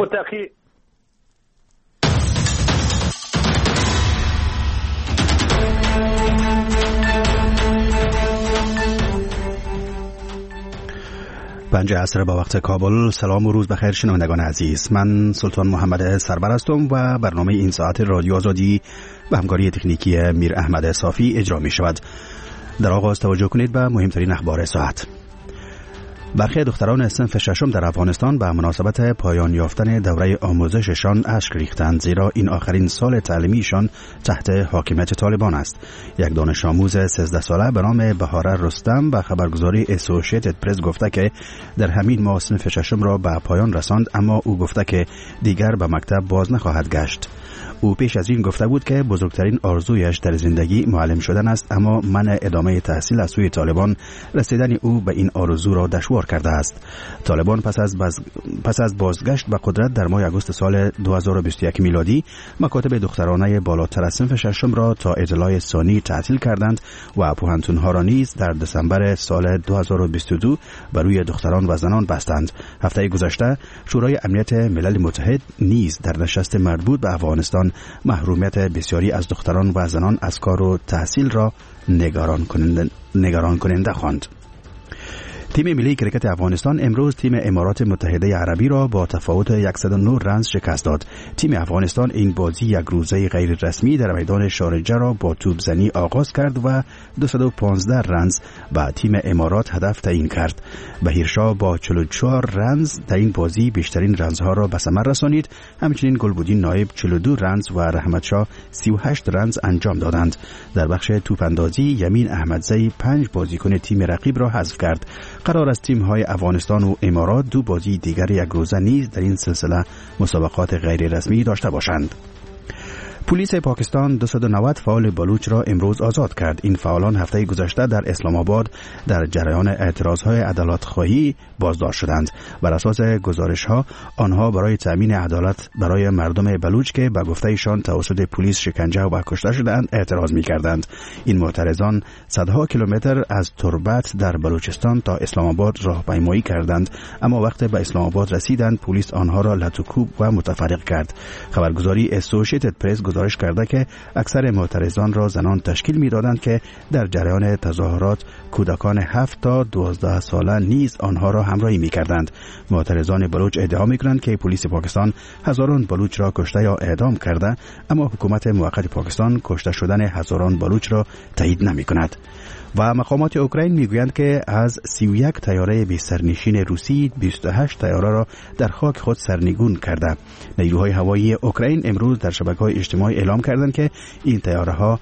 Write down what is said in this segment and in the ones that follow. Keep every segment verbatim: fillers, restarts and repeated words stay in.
متقی پنج عصر با وقت کابل. سلام و روز بخیر شنوندگان عزیز، من سلطان محمد سربر هستم و برنامه این ساعت رادیو آزادی به همکاری تکنیکی میر احمد صافی اجرا می شود. در آغاز توجه کنید به مهمترین اخبار ساعت. برخی دختران صنف ششم در افغانستان به مناسبت پایان یافتن دوره آموزششان اشک ریختند، زیرا این آخرین سال تعلیمیشان تحت حاکمیت طالبان است. یک دانش آموز سیزده ساله به نام بهاره رستم به خبرگزاری اسوسییتد پرس گفته که در همین ماه صنف ششم را به پایان رساند، اما او گفته که دیگر به مکتب باز نخواهد گشت. او پیش از این گفته بود که بزرگترین آرزویش در زندگی معلم شدن است، اما منع ادامه تحصیل از سوی طالبان رسیدن او به این آرزو را دشوار کرده است. طالبان پس از باز... پس از بازگشت به قدرت در ماه آگوست سال دو هزار و بیست و یک میلادی مکاتب دخترانه بالاتر از صنف ششم را تا اطلاع ثانی تعطیل کردند و پوهنتون‌ها را نیز در دسامبر سال دو هزار و بیست و دو بر روی دختران و زنان بستند. هفته گذشته شورای امنیت ملل متحد نیز در نشست مربوط به افغانستان محرومیت بسیاری از دختران و زنان از کار و تحصیل را نگران کننده نگران کننده خواند. تیم ملی کرکت افغانستان امروز تیم امارات متحده عربی را با تفاوت صد و نه رنز شکست داد. تیم افغانستان این بازی یک روزه غیر رسمی در میدان شارجه را با توپ زنی آغاز کرد و دویست و پانزده رنز به تیم امارات هدف تعیین کرد. بهیرشاه با چهل و چهار رنز در این بازی بیشترین رنزها را به ثمر رسانید. همچنین گلبودین نایب چهل و دو رنز و رحمتشاه سی و هشت رنز انجام دادند. در بخش توپ اندازی یمین احمدزی پنج بازیکن تیم رقیب را حذف کرد. قرار است تیم‌های افغانستان و امارات دو بازی دیگر یک روزه نیز در این سلسله مسابقات غیر رسمی داشته باشند. پلیس پاکستان دویست و نود فعال بلوچ را امروز آزاد کرد. این فعالان هفته گذشته در اسلام آباد در جریان اعتراضهای عدالت خواهی بازداشت شدند. بر اساس گزارش‌ها آنها برای تامین عدالت برای مردم بلوچ که به گفته ایشان توسط پلیس شکنجه و کشته شدند اعتراض می‌کردند. این معترضان صدها کیلومتر از تربت در بلوچستان تا اسلام آباد راهپیمایی کردند، اما وقتی به اسلام آباد رسیدند پلیس آنها را لطوکوب و متفرق کرد. خبرگزاری اسوسییتد پرس گزارش کرده که اکثر معترضان را زنان تشکیل می‌دادند که در جریان تظاهرات کودکان هفت تا دوازده ساله نیز آنها را همراهی می‌کردند. معترضان بلوچ ادعا می‌کنند که پلیس پاکستان هزاران بلوچ را کشته یا اعدام کرده، اما حکومت موقت پاکستان کشته شدن هزاران بلوچ را تایید نمی‌کند. و مقامات اوکراین میگویند که از سی و یک طیاره بی سرنشین روسی بیست و هشت طیاره را در خاک خود سرنگون کرده. نیروهای هوایی اوکراین امروز در شبکه‌های اجتماعی اعلام کردند که این طیاره‌ها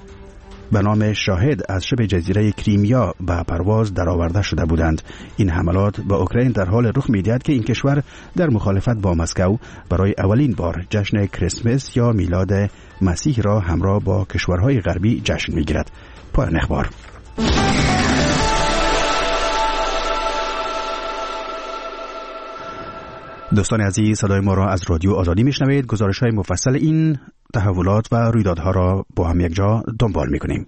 به نام شاهد از شبه جزیره کریمیا به پرواز درآورده شده بودند. این حملات به اوکراین در حال رخ می‌دهد که این کشور در مخالفت با مسکو برای اولین بار جشن کریسمس یا میلاد مسیح را همراه با کشورهای غربی جشن می‌گیرد. پایان اخبار. دوستان عزیز، صدای ما را از رادیو آزادی میشنوید. گزارش‌های مفصل این تحولات و رویدادها را با هم یک جا دنبال می‌کنیم.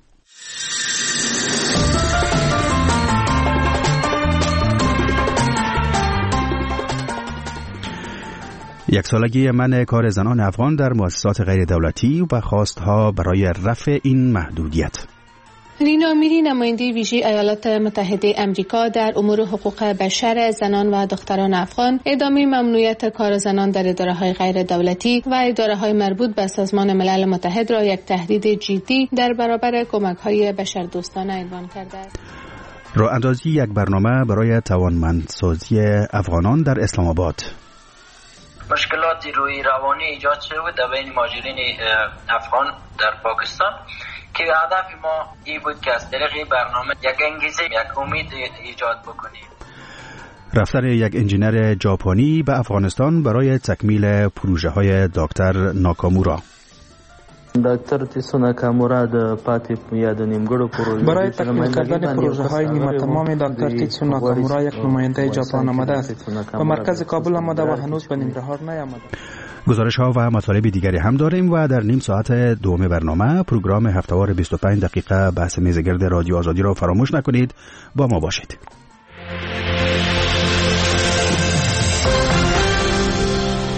یک سالگی منع کار زنان افغان در مؤسسات غیر دولتی و خواستها برای رفع این محدودیت. لینا میری، نماینده ویژه ایالات متحده امریکا در امور حقوق بشر زنان و دختران افغان، ادامه ممنوعیت کار زنان در اداره‌های غیر دولتی و اداره‌های مربوط به سازمان ملل متحد را یک تهدید جدی در برابر کمک‌های بشردوستانه عنوان کرده است. راه اندازی یک برنامه برای توانمندسازی افغانان در اسلام آباد. مشکلات روی روانی ایجاد شده در بین مهاجرین افغان در پاکستان که هدف ما این بود که از طریق برنامه یک انگیزه، یک امید ایجاد بکنیم. رفتن یک انجینر ژاپنی به افغانستان برای تکمیل پروژه های دکتر ناکامورا. دکتر تیسو ناکامورا د پاتې یا د نیمګړو پروژو برای تکمیل کردن پروژه های نیمه تمام دکتر تیسو ناکامورا یک نماینده ژاپن آمده است و مرکز کابل آمده و هنوز به ننگرهار نیامده. گزارش ها و مطالب دیگری هم داریم و در نیم ساعت دوم برنامه پروگرام هفته‌وار بیست و پنج دقیقه بحث میزگرد رادیو آزادی را فراموش نکنید. با ما باشید.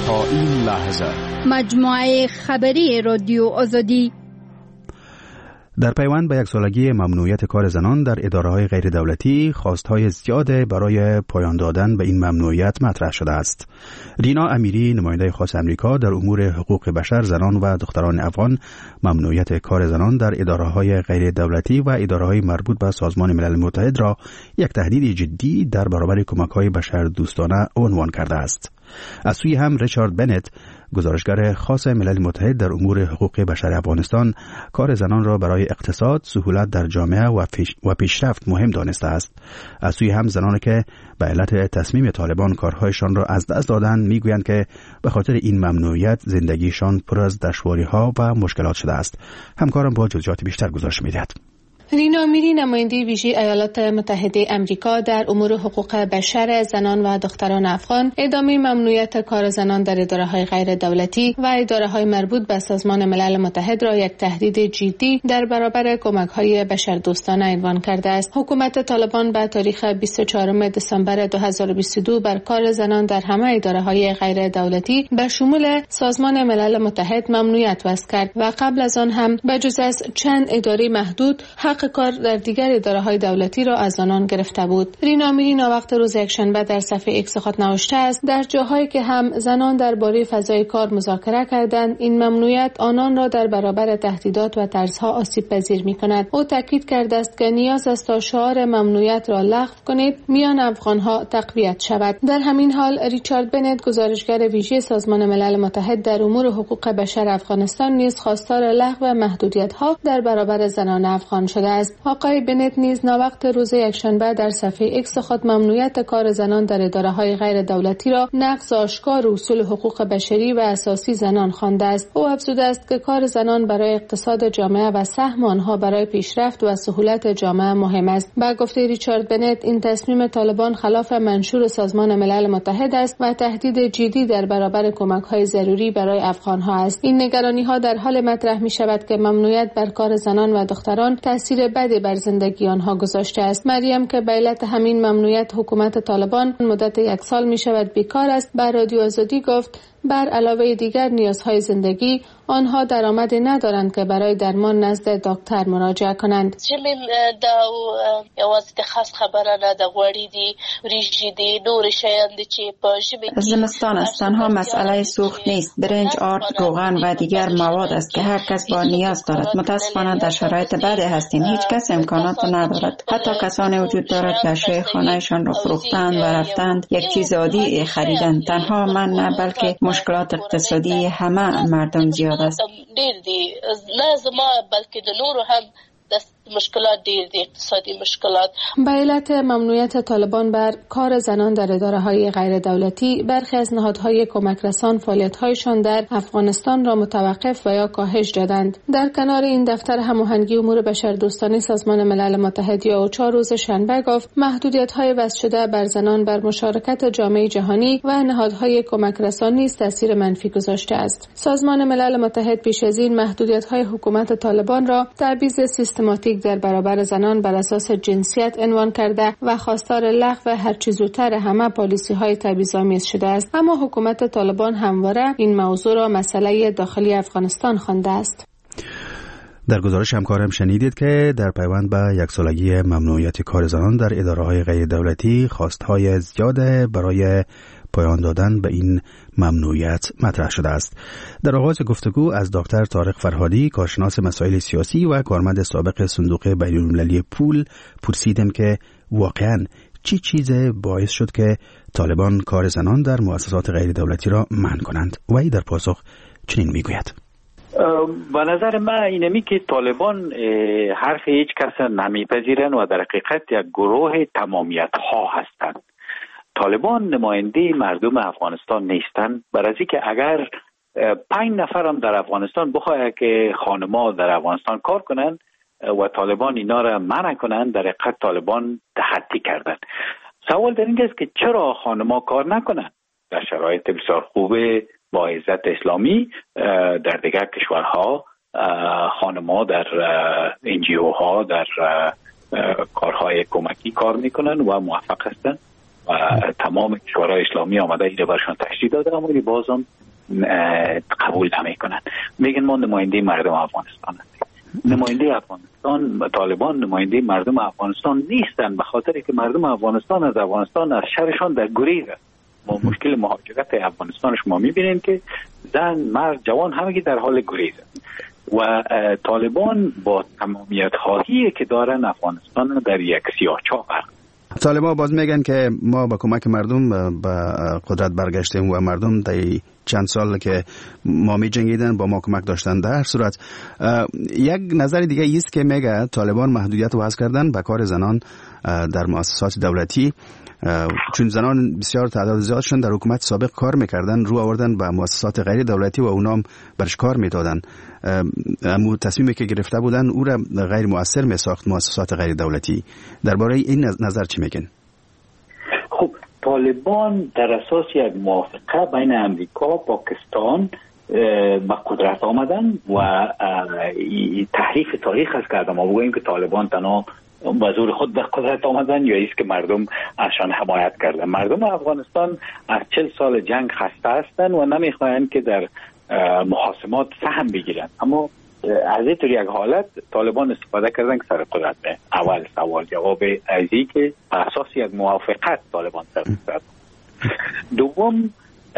تا این لحظه مجموعه خبری رادیو آزادی. در پیوند به یک سالگی ممنوعیت کار زنان در اداره‌های غیر دولتی، خواست‌های زیاد برای پایان دادن به این ممنوعیت مطرح شده است. رینا امیری، نماینده خاص آمریکا در امور حقوق بشر، زنان و دختران افغان، ممنوعیت کار زنان در اداره‌های غیر دولتی و اداره‌های مربوط به سازمان ملل متحد را یک تهدید جدی در برابر کمک‌های بشردوستانه عنوان کرده است. از سوی هم ریچارد بنت، گزارشگر خاص ملل متحد در امور حقوق بشر افغانستان، کار زنان را برای اقتصاد، سهولت در جامعه و, پیش و پیشرفت مهم دانسته است. از سوی هم زنانی که به علت تصمیم طالبان کارهایشان را از دست دادند میگویند که به خاطر این ممنوعیت زندگیشان پر از دشواری‌ها و مشکلات شده است. همکارم با جزئیات بیشتر گزارش می‌دهد. رینا امیری، نماینده ویژه ایالات متحده آمریکا در امور حقوق بشر، زنان و دختران افغان، ادامه ممنوعیت کار زنان در اداره‌های غیر دولتی و اداره‌های مربوط به سازمان ملل متحد را یک تهدید جدی در برابر کمک‌های بشردوستانه عنوان کرده است. حکومت طالبان به تاریخ بیست و چهارم دسامبر دو هزار و بیست و دو بر کار زنان در همه اداره‌های غیر دولتی به شمول سازمان ملل متحد ممنوعیت وضع کرد و قبل از آن هم بجز از چند اداره محدود حق کار در دیگر اداره‌های دولتی را از آنان گرفته بود. رینا امیری وقت روز یکشنبه در صفحه ایکس خود نوشته است: در جاهایی که هم زنان درباره فضای کار مذاکره کردند، این ممنوعیت آنان را در برابر تهدیدات و ترس‌ها آسیب پذیر می‌کند. او تاکید کرده است که نیاز است تا شعار ممنوعیت را لغو کنید میان افغان‌ها تقویت شود. در همین حال ریچارد بنت، گزارشگر ویژه سازمان ملل متحد در امور حقوق بشر افغانستان، نیز خواستار لغو محدودیت‌ها در برابر زنان افغان شده است. آقای بنت نیز ناوقت روز یکشنبه در صفحه ایکس خود ممنوعیت کار زنان در اداره‌های غیر دولتی را نقض آشکار اصول حقوق بشری و اساسی زنان خوانده است. او افزوده است که کار زنان برای اقتصاد جامعه و سهم آنها برای پیشرفت و سهولت جامعه مهم است. با گفته ریچارد بنت، این تصمیم طالبان خلاف منشور سازمان ملل متحد است و تهدید جدی در برابر کمک‌های ضروری برای افغان‌ها است. این نگرانی‌ها در حال مطرح می‌شود که ممنوعیت بر کار زنان و دختران تاثیر بدی بر زندگی آنها گذاشته است. مریم که به علت همین ممنوعیت حکومت طالبان مدت یک سال می شود بیکار است، بر رادیو آزادی گفت بر علاوه دیگر نیازهای زندگی، آنها درآمدی ندارند که برای درمان نزد دکتر مراجعه کنند. چمن دا یوازې د خاص خبره نه د غوړې دي، وریجې دي، نور شیان دي چې په ژمي زمستان است. تنها مسئله سوخت نیست، برنج، آرد، روغن و دیگر مواد است که هر کس با نیاز دارد. متاسفانه در شرایط بدی هستیم، هیچ کس امکانات ندارد. حتی کسانی وجود دارد که اشیاء خانه‌شان را فروختند و رفتند یک چیز عادی خریدند. تنها من نه، بلکه مشکلات اقتصادی همه مردم زیاد است. ډیر دي، نه زما بلکې د نورو هم مشکلات دیر دی، اقتصادی مشکلات. به علت ممنوعیت طالبان بر کار زنان در اداره‌های غیر دولتی، برخی از نهادهای کمک رسان فعالیت‌هایشان در افغانستان را متوقف و یا کاهش دادند. در کنار این، دفتر هماهنگی امور بشردوستانه سازمان ملل متحد یا اوچا روز شنبه گفت محدودیت‌های وضع شده بر زنان بر مشارکت جامعه جهانی و نهادهای کمک رسان نیز تاثیر منفی گذاشته است. سازمان ملل متحد پیش از این محدودیت‌های حکومت طالبان را تبعیض سیستماتیک در برابر زنان بر اساس جنسیت عنوان کرده و خواستار لغو هر چه زودتر همه پالیسی‌های تبعیض‌آمیز شده است. اما حکومت طالبان همواره این موضوع را مسئله داخلی افغانستان خوانده است. در گزارش همکارم شنیدید که در پیوند به یک سالگی ممنوعیت کار زنان در اداره‌های غیر دولتی، خواست‌های زیاد برای پایان دادن به این ممنوعیت مطرح شده است. در آغاز گفتگو از دکتر طارق فرهادی، کارشناس مسائل سیاسی و کارمند سابق صندوق بین‌المللی پول، پرسیدم که واقعاً چی چیز باعث شد که طالبان کار زنان در مؤسسات غیر دولتی را منع کنند. و ای در پاسخ چنین میگوید: به نظر من اینمی که طالبان حرف هیچ کس نمیپذیرند و در حقیقت یک گروه تمامیت ها هستند. طالبان نماینده مردم افغانستان نیستند، برای اینکه اگر پنج نفر هم در افغانستان بخواهد که خانما در افغانستان کار کنند و طالبان اینا را منع کنند، در حقیقت طالبان تحدی کردند. سوال در این است که چرا خانما کار نکنند در شرایط بسیار خوب با عزت اسلامی؟ در دیگر کشورها خانما در انجیو ها در کارهای کمکی کار میکنن و موفق هستند و تمام کشورهای اسلامی آمده اینو برشان تشریح داده، اما بازم قبول نمیکنن. میگن ما نماینده مردم افغانستان هستیم. نماینده افغانستان، طالبان نماینده مردم افغانستان نیستن، به خاطر که مردم افغانستان از افغانستان از شرشان در گریز است. ما مشکل مهاجرت افغانستان شما میبینید که زن، مرد، جوان همگی در حال گریز است و طالبان با تمامیت خواهی که دارن افغانستان در یک سیاهچاه قرار. طالبان باز میگن که ما با کمک مردم به قدرت برگشتیم و مردم در چند سال که ما می جنگیدن با ما کمک داشتن. در هر صورت یک نظر دیگه ایست که میگه طالبان محدودیت وضع کردن به کار زنان در مؤسسات دولتی، چون زنان بسیار تعداد زیادشون در حکومت سابق کار میکردن، رو آوردن به مؤسسات غیر دولتی و اونام برش کار میدادن. اما تصمیمی که گرفته بودن او را غیر مؤثر میساخت مؤسسات غیر دولتی. درباره این نظر چی میگن؟ خب طالبان در اساس یک موافقه بین امریکا و پاکستان به قدرت آمدن و تحریف تاریخ است که ما بگوییم که طالبان تنها به زور خود به قدرت آمدن یا ایست که مردم ازشان حمایت کردن. مردم افغانستان از چل سال جنگ خسته هستند و نمیخواهند که در محاسمات سهم بگیرن، اما از این طور یک حالت طالبان استفاده کردن که سر قدرت به اول سوال جواب ازی که اساس یک موافقت طالبان سر قدرت. دوم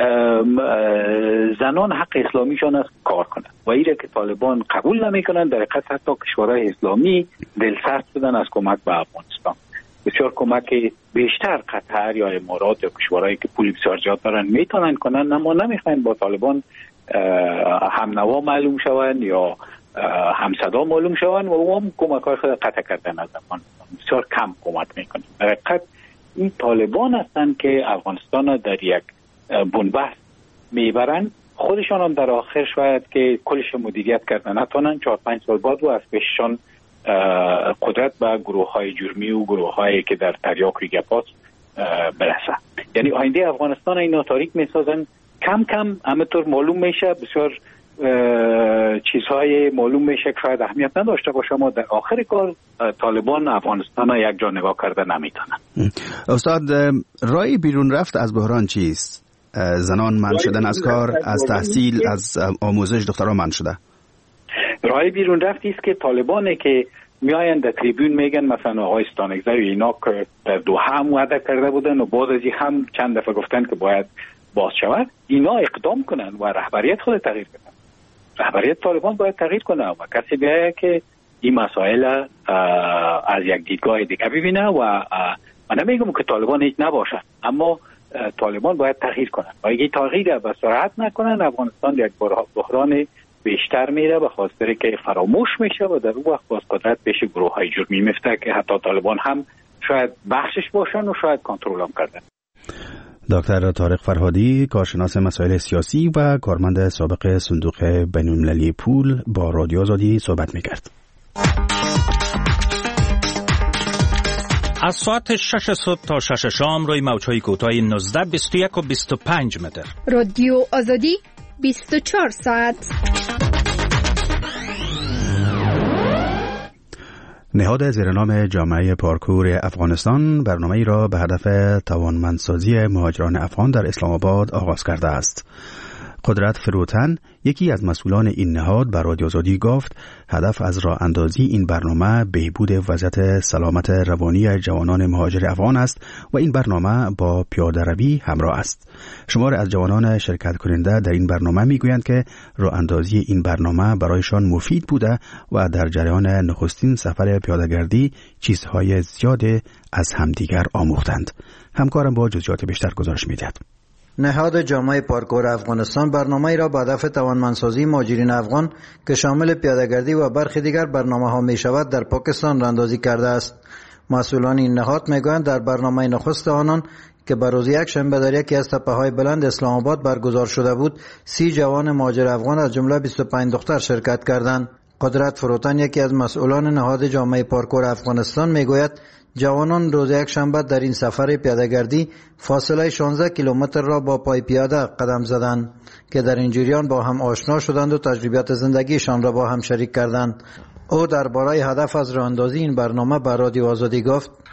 زنان حق اسلامیشان است کار کنند و ایره که طالبان قبول نمیکنن. در حقیقت حتی کشورهای اسلامی دلسرد شدن از کمک به افغانستان. بسیار کمک بیشتر قطر یا امارات یا کشورهایی که پول بسیار زیاد دارن میتونن کنن، اما نمیخواین با طالبان هم نوا معلوم شوند یا هم صدا معلوم شوند و هم کمک های خود قطع کردن از افغانستان. بسیار کم کمک میکنن. در حقیقت این طالبان هستن که افغانستان در یک بنبست میبرن. خودشان هم در آخر شاید که کلش مدیریت کردن نتونن، چهار پنج سال بعد و از پیششان قدرت به گروه های جرمی و گروه هایی که در تریاک ریگپاس برسه. یعنی آینده افغانستان اینا تاریک میسازن. کم کم همینطور معلوم میشه، بسیار چیزهای معلوم میشه که شاید اهمیت نداشته باشه، اما در آخر کار طالبان افغانستان یک جا نگاه کرده نمیتونن. استاد، رای بیرون رفت از بحران چیست؟ زنان منع شدن از کار، از تحصیل، از آموزش دختران منع شده. رای بیرون رفت است که طالبانه که میاین در تریبون میگن مثلا آقای استانگزر و اینا که در دوحه هم وعده کرده بودن و بعد از این هم چند دفعه گفتن که باید باز شود، اینا اقدام کنن و رهبریت خود تغییر کنن. رهبریت طالبان باید تغییر کنه و کسی بیاید که این مسائل از یک دیدگاه دیگه ببینه و من نمیگم که طالبان هیچ نباشد، اما طالبان باید تغییر کنن و اگه تغییر به سرعت نکنن افغانستان یک بحران بیشتر میره به خاطر که فراموش میشه و در اون وقت باز قدرت پیش گروه های جرمی میفته که حتی طالبان هم شاید بخشش باشن و شاید کنترل هم کردن. دکتر طارق فرهادی، کارشناس مسائل سیاسی و کارمند سابق صندوق بین‌المللی پول، با رادیو آزادی صحبت میکرد. از ساعت شش صبح تا شش شام روی موج‌های کوتاه نوزده، بیست و یک و بیست و پنج متر. رادیو آزادی بیست و چهار ساعت. نهاد زیرنام جامعه پارکور افغانستان برنامه‌ای را به هدف توانمندسازی مهاجران افغان در اسلام آباد آغاز کرده است. قدرت فروتن، یکی از مسئولان این نهاد، بر رادیو آزادی گفت هدف از راه اندازی این برنامه بهبود وضعیت سلامت روانی جوانان مهاجر افغان است و این برنامه با پیاده روی همراه است. شمار از جوانان شرکت کننده در این برنامه میگویند که راه اندازی این برنامه برایشان مفید بوده و در جریان نخستین سفر پیاده‌گردی چیزهای زیاد از همدیگر آموختند. همکارم با جزئیات بیشتر گزارش می‌دهد. نهاد جامعه پارکور افغانستان برنامه‌ای را به هدف توانمندسازی مهاجرین افغان که شامل پیاده‌گردی و برخی دیگر برنامه‌ها می‌شود در پاکستان راهاندازی کرده است. مسئولان این نهاد می‌گویند در برنامه نخست آنان که به روز یک شنبه در یکی از تپه‌های بلند اسلام آباد برگزار شده بود، سی جوان مهاجر افغان از جمله بیست و پنج دختر شرکت کردند. قدرت فروتن، یکی از مسئولان نهاد جامعه پارکور افغانستان، میگوید جوانان روز یک شنبه در این سفر پیاده‌گردی فاصله شانزده کیلومتر را با پای پیاده قدم زدند که در این جریان با هم آشنا شدند و تجربیات زندگیشان را با هم شریک کردند. او درباره هدف از راهاندازی این برنامه به رادیو آزادی گفت: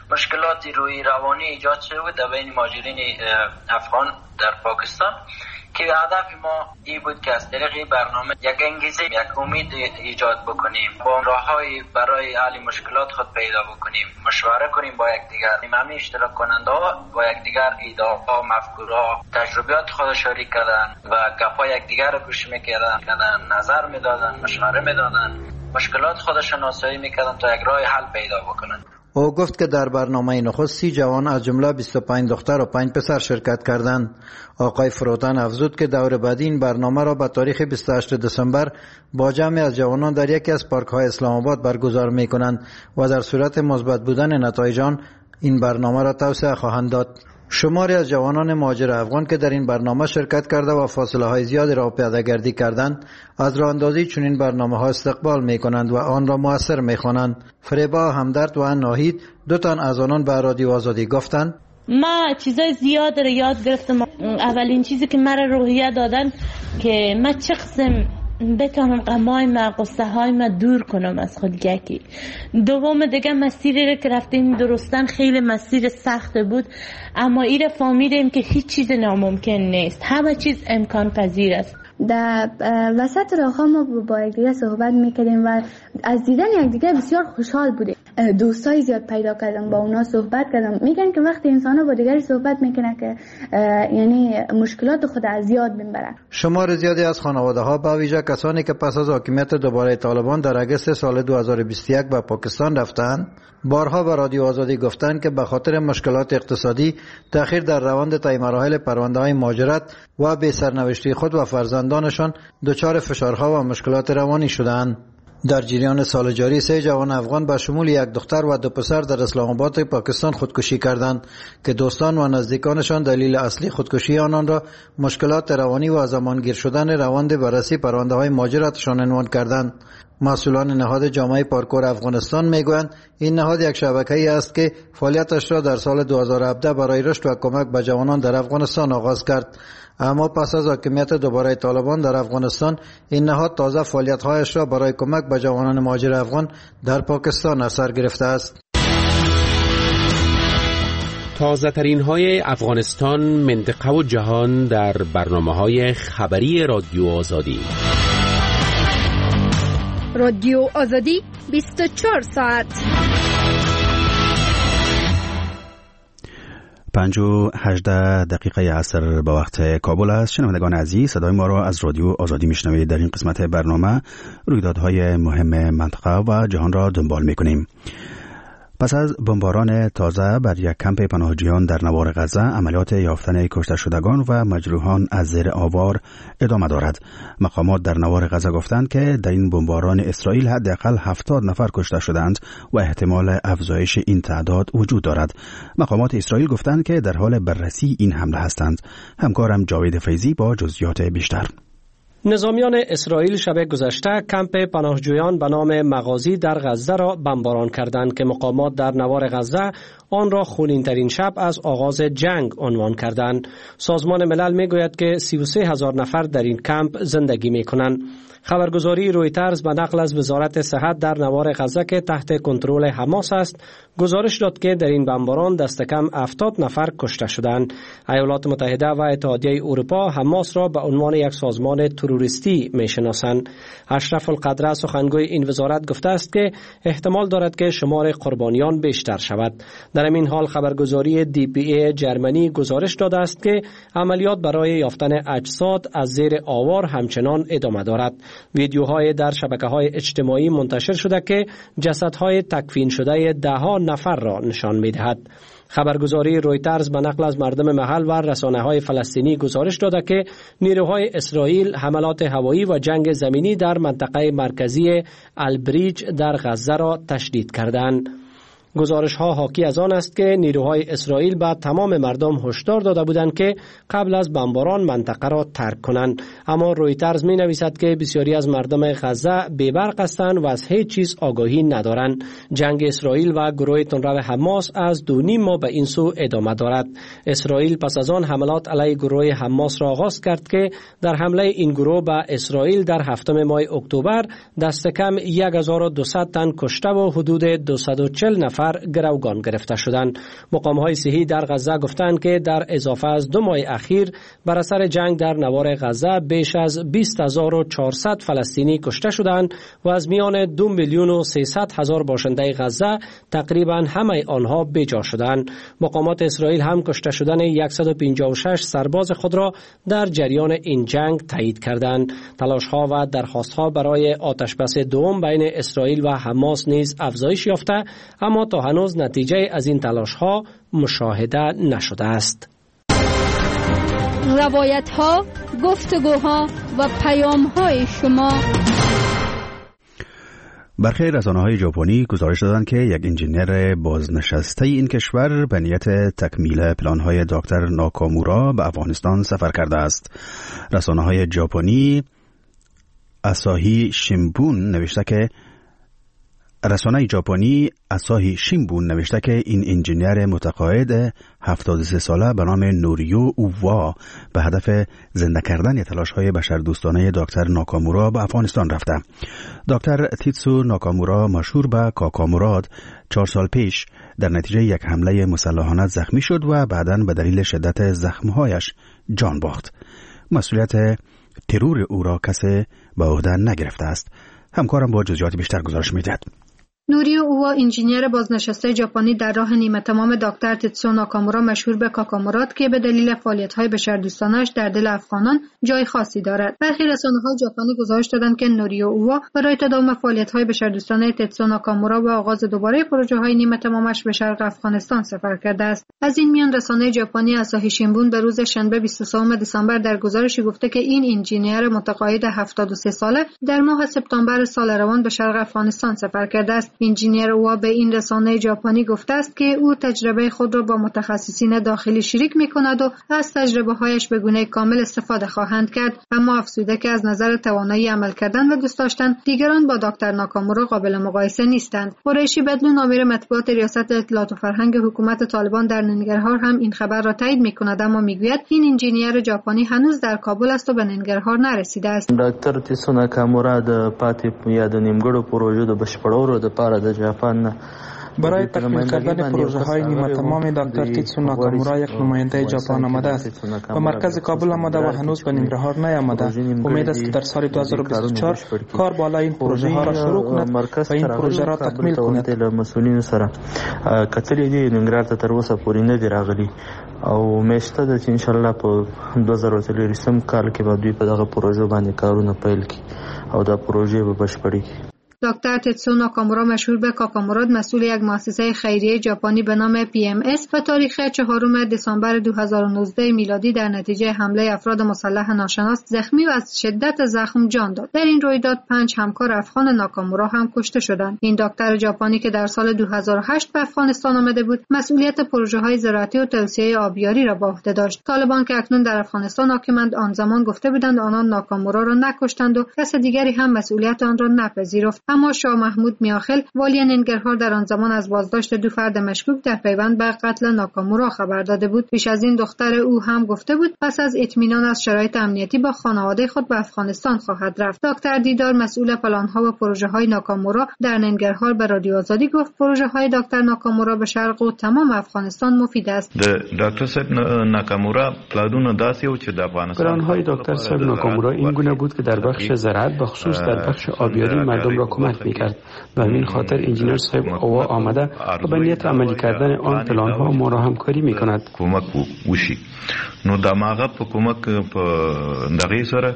مشکلاتی روی روانی ایجاد شده در بین مهاجرین افغان در پاکستان که هدف ما این بود که از طریق برنامه یک انگیزه، یک امید ایجاد بکنیم، با راههای برای حل مشکلات خود پیدا بکنیم، مشوره کنیم با یکدیگر. همه اشتراک کننده ها با یکدیگر ایده ها، مفکورها، تجربیات خود شریک کردن و گپ‌های یکدیگر رو گوش می‌کردن، نظر میدادن، مشوره میدادن، مشکلات خود شناسایی می‌کردن تا یک راه حل پیدا بکنن. او گفت که در برنامه نخست سی جوان از جمله بیست و پنج دختر و پنج پسر شرکت کردند. آقای فروتن افزود که دور بعدی این برنامه را به تاریخ بیست و هشتم دسامبر با جمعی از جوانان در یکی از پارک‌های اسلام آباد برگزار می‌کنند و در صورت مثبت بودن نتایج آن این برنامه را توسعه خواهند داد. شماری از جوانان مهاجر افغان که در این برنامه شرکت کرده و فاصله های زیادی را پیاده‌گردی کردند، از راه اندازی چنین برنامه ها استقبال می کنند و آن را مؤثر می خوانند. فریبا همدرد و ناهید دو تن از آنان به رادیو آزادی گفتند: ما چیزای زیاد را یاد گرفتم. اولین چیزی که مرا روحیه دادن که ما چه قسم بتونم غمای ما، قصه های ما دور کنم از خود یکی. دوم دیگه مسیری را که رفتیم درستن خیلی مسیر سخت بود، اما ایره فهمیدیم که هیچ چیز ناممکن نیست، همه چیز امکان پذیر است. در وسط راه ما با یکدیگر صحبت میکردیم و از دیدن یکدیگر بسیار خوشحال بودیم. دوستای زیاد پیدا کردم، با اونا صحبت کردم. میگن که وقتی انسان ها با دیگری صحبت میکنه که یعنی مشکلات خود از یاد میبرن. شمار زیادی از خانواده ها با ویژه کسانی که پس از حاکمیت دوباره طالبان در اگست سال دو هزار و بیست و یک به پاکستان رفتند، بارها به رادیو آزادی گفتند که به خاطر مشکلات اقتصادی، تأخیر در روند طی مراحل پرونده های مهاجرت و بی سرنوشتی خود و فرزندانشان دچار فشارها و مشکلات روانی شدند. در جریان سال جاری سه جوان افغان به شمول یک دختر و دو پسر در اسلام آباد پاکستان خودکشی کردند که دوستان و نزدیکانشان دلیل اصلی خودکشی آنان را مشکلات روانی و زمانگیر شدن روند بررسی پرونده های مهاجرتشان عنوان کردند. مسئولان نهاد جامعه پارکور افغانستان میگویند این نهاد یک شبکه‌ای است که فعالیتش را در سال دو هزار و هفده برای رشد و کمک به جوانان در افغانستان آغاز کرد، اما پس از حاکمیت دوباره طالبان در افغانستان این نهاد تازه فعالیت‌هایش را برای کمک به جوانان مهاجر افغان در پاکستان از سر گرفته است. تازه ترین های افغانستان، منطقه و جهان در برنامه های خبری رادیو آزادی. رادیو آزادی بیست و چهار ساعت. پنج و هجده دقیقه عصر به وقت کابل است. شنوندگان عزیز، صدای ما را از رادیو آزادی میشنوید. در این قسمت برنامه رویدادهای مهم منطقه و جهان را دنبال میکنیم. پس از بمباران تازه بر یک کمپ پناهجویان در نوار غزه، عملیات یافتن کشته شدگان و مجروحان از زیر آوار ادامه دارد. مقامات در نوار غزه گفتند که در این بمباران اسرائیل حداقل هفتاد نفر کشته شدند و احتمال افزایش این تعداد وجود دارد. مقامات اسرائیل گفتند که در حال بررسی این حمله هستند. همکارم جاوید فیضی با جزئیات بیشتر. نظامیان اسرائیل شب گذشته کمپ پناهجویان به نام مغازی در غزه را بمباران کردند که مقامات در نوار غزه آن را خونین‌ترین شب از آغاز جنگ عنوان کردند. سازمان ملل میگوید که سی و سه هزار نفر در این کمپ زندگی میکنند. خبرگزاری رویترز به نقل از وزارت صحت در نوار غزه که تحت کنترل حماس است گزارش داد که در این بمباران دست کم هفتاد نفر کشته شدند. ایالات متحده و اتحادیه اروپا حماس را به عنوان یک سازمان تروریستی میشناسند. اشرف القدره سخنگوی این وزارت گفته است که احتمال دارد که شمار قربانیان بیشتر شود. در این حال خبرگزاری دی پی ای جرمنی گزارش داده است که عملیات برای یافتن اجساد از زیر آوار همچنان ادامه دارد. ویدیوهای در شبکه‌های اجتماعی منتشر شده که جسدهای تکفین شده ده ها نفر را نشان می‌دهد. خبرگزاری رویترز به نقل از مردم محل و رسانه‌های فلسطینی گزارش داده که نیروهای اسرائیل حملات هوایی و جنگ زمینی در منطقه مرکزی البریج در غزه را تشدید کردند. گزارش ها حاکی از آن است که نیروهای اسرائیل به تمام مردم هشدار داده بودند که قبل از بمباران منطقه را ترک کنند، اما رویترز می نویسد که بسیاری از مردم غزه بی‌برق هستند و از هیچ چیز آگاهی ندارند. جنگ اسرائیل و گروه تندرو حماس از دو نیم ماه به این سو ادامه دارد. اسرائیل پس از آن حملات علیه گروه حماس را آغاز کرد که در حمله این گروه به اسرائیل در هفتم ماه اکتبر دست کم هزار و دویست تن کشته و حدود دویست و چهل نفر نفر گروگان گرفته شدند. مقام‌های صحی در غزه گفتند که در اضافه از دو ماه اخیر بر اثر جنگ در نوار غزه بیش از بیست هزار و چهارصد فلسطینی کشته شدند و از میان دو میلیون و سیصد هزار باشنده غزه تقریبا همه آنها بجا شدند. مقامات اسرائیل هم کشته شدن صد و پنجاه و شش سرباز خود را در جریان این جنگ تایید کردند. تلاش‌ها و درخواست‌ها برای آتشبس دوم بین اسرائیل و حماس نیز افزایش یافته، اما تا هنوز نتیجه از این تلاش‌ها مشاهده نشده است. روایت‌ها، گفتگوها و پیام‌های شما. برخی رسانه‌های ژاپنی گزارش دادند که یک انجینر بازنشسته این کشور به نیت تکمیل پلان‌های دکتر ناکامورا به افغانستان سفر کرده است. رسانه‌های ژاپنی آساهی شیمبون نوشته که رسانه ژاپنی آساهی شیمبون نوشته که این انجینر متقاعد هفتاد و سه ساله به نام نوریو اووا به هدف زنده کردن تلاش‌های بشردوستانه دکتر ناکامورا به افغانستان رفته. دکتر تیتسو ناکامورا مشهور به کاکاموراد چهار سال پیش در نتیجه یک حمله مسلحانه زخمی شد و بعداً به دلیل شدت زخم‌هایش جان باخت. مسئولیت ترور او را کسی به عهده نگرفته است. همکارم با جزئیات بیشتر گزارش می‌دهد. نوریو اووا انجینیر بازنشسته ژاپنی در راه نیمه تمام دکتر تیتسو ناکامورا مشهور به کاکاموراد که به دلیل فعالیت‌های بشردوستانه‌اش در دل افغانان جای خاصی دارد. برخی رسانه‌های ژاپنی گزارش دادند که نوریو اووا برای تداوم فعالیت‌های بشردوستانه تیتسو ناکامورا و آغاز دوباره پروژه‌های نیمه تمامش به شرق افغانستان سفر کرده است. از این میان رسانه ژاپنی آساهی شیمبون به روز شنبه بیست و سوم دسامبر در گزارشی گفته که این انجینیر متقاعد هفتاد و سه ساله در ماه سپتامبر سال روان به شرق افغانستان سفر کرده است. انجینیر اووا به این رسانه ژاپنی گفته است که او تجربه خود را با متخصصین داخلی شریک می‌کند و از تجربه‌هایش به گونه کامل استفاده خواهند کرد، اما افزوده که از نظر توانایی عمل کردن و دوست داشتن دیگران با دکتر ناکامورا قابل مقایسه نیستند. قریشی بدلون آمیر مطبوعات ریاست اطلاعات و فرهنگ حکومت طالبان در ننگرهار هم این خبر را تایید می‌کند، اما میگوید این انجینیر ژاپنی هنوز در کابل است و به ننگرهار نرسیده است. دکتر تیتسو ناکامورا د پاتې یا د نیمګړو پروژو د بشپړولو لپاره د ژاپن برای تکمیل کردن پروژه های نیمه تمام دکتر تیتسو ناکامورا یک نماینده ژاپن آمده است و مرکز کابل آمده و هنوز به ننگرهار نیامده. امید است که در سال دو هزار و بیست و چهار کار بالا این پروژه ها را شروع کند و این پروژه را تکمیل کند. مسئولین سره کتلی دی ننگرهار ته تر اوسه پورې نه دی راغلی او میشته ده چې ان شاء الله په دو هزار و څلوېښتم کال کې به دوی په دغه پروژه باندې کارونه پیل کړي او دا پروژه به بشپړې کړي. دکتر تیتسو ناکامورا مشهور به کاکاموراد مسئول یک مؤسسه خیریه ژاپنی به نام پی ام اس و تاریخ چهارم دسامبر دو هزار و نوزده میلادی در نتیجه حمله افراد مسلح ناشناس زخمی و از شدت زخم جان داد. در این رویداد پنج همکار افغان ناکامورا هم کشته شدند. این دکتر ژاپنی که در سال دو هزار و هشت به افغانستان آمده بود، مسئولیت پروژه‌های زراعتی و توسعه آبیاری را به عهده داشت. طالبان که اکنون در افغانستان حاکمند آن زمان گفته بودند آنان ناکامورا را نکشتند و کس دیگری هم مسئولیت آن را نپذیرفت. اما شاه محمود میاخل والی ننگرهار در آن زمان از بازداشت دو فرد مشکوک در پیوند به قتل ناکامورا خبر داده بود. پیش از این دختر او هم گفته بود پس از اطمینان از شرایط امنیتی با خانواده خود به افغانستان خواهد رفت. دکتر دیدار مسئول پلان‌ها و پروژه‌های ناکامورا در ننگرهار به رادیو آزادی گفت پروژه‌های دکتر ناکامورا به شرق و تمام افغانستان مفید است. دکتر صاحب ناکامورا پلانونه داسې و چې د افغانستان پلان‌های دکتر صاحب ناکامورا این گونه بود که در بخش زراعت بخصوص در بخش آبیاری مردم را کمک می‌کرد. به همین خاطر انجینر صاحب اووا آمده و به نیت عملی کردن آن پلان ها ما را همکاری می کند. کمک وشي نو دماغه په کومک په دغه سره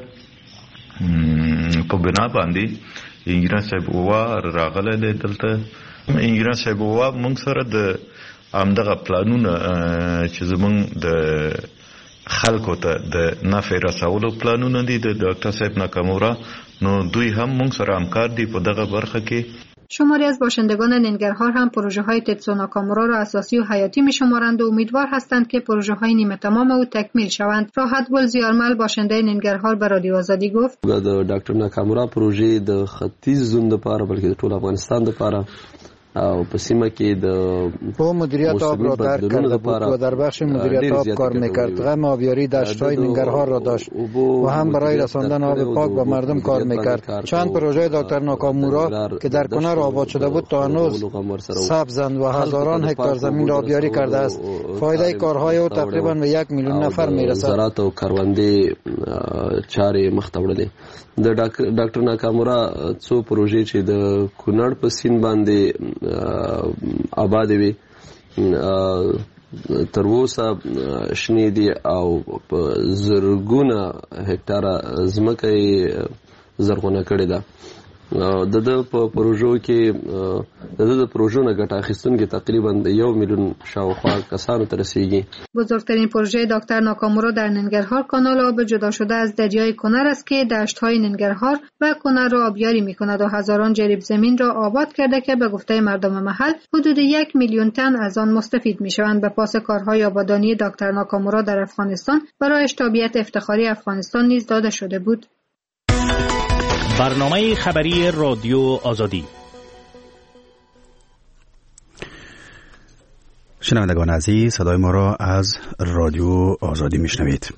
په بنا باندې انجینر صاحب اووا راغله دلته. انجینر صاحب اووا موږ سره د امدغه پلانونه چې زمونږ د خلکو ته د نفع رسولو پلانونه دي د دکتر صاحب ناکامورا، نو دوی هم موږ سره همکار دي په دغه برخه کې. شماری از باشندگان ننگرهار هم پروژه های تیتسو ناکامورا را اساسی و حیاتی می شمارند و امیدوار هستند که پروژه های نیمه تمام او تکمیل شوند. راحت گل زیارمل باشنده ننگرهار به رادیو آزادی گفت د دکتر ناکامورا پروژه د ختیځ زون د پاره بلکې د ټول افغانستان د پاره او په سیمه کې د په مدیریت آب را درک کرده بود و در بخش مدیریت آب کار میکرد. غم آبیاری دشت‌های ننگرهار را داشت و هم برای رساندن آب پاک به مردم کار میکرد. چند پروژه دکتر ناکامورا که در کنر آباد شده بود تا هنوز سبزند و هزاران هکتار زمین را آبیاری کرده است. فایده کارهای او تقریبا به یک میلیون نفر میرسد. زراعت او کروندې چارې مخ ته وړلې. د ډاکټر ناکامورا څو پروژې چې د کونړ په سیند باندې آباد وي تر اوسه شنې دي او په زرګونه هکتاره ځمکه یې زرغونه کړې ده. د د په پروژو کې د د پروژو نه ګټه اخیستونکي تقریبا یو میلیون شاوخوا کسانو ته رسیږي. بزرگترین پروژه دکتر ناکامورا در ننگرهار کانال آب جدا شده از دریای کنر است که دشت‌های ننگرهار و کنر را آبیاری می‌کند و هزاران جریب زمین را آباد کرده که به گفته مردم محل حدود یک میلیون تن از آن مستفید می‌شوند. به پاس کارهای آبادانی دکتر ناکامورا در افغانستان برایش تابعیت افتخاری افغانستان نیز داده شده بود. برنامه خبری رادیو آزادی. شنوندگان عزیز، صدای ما را از رادیو آزادی میشنوید.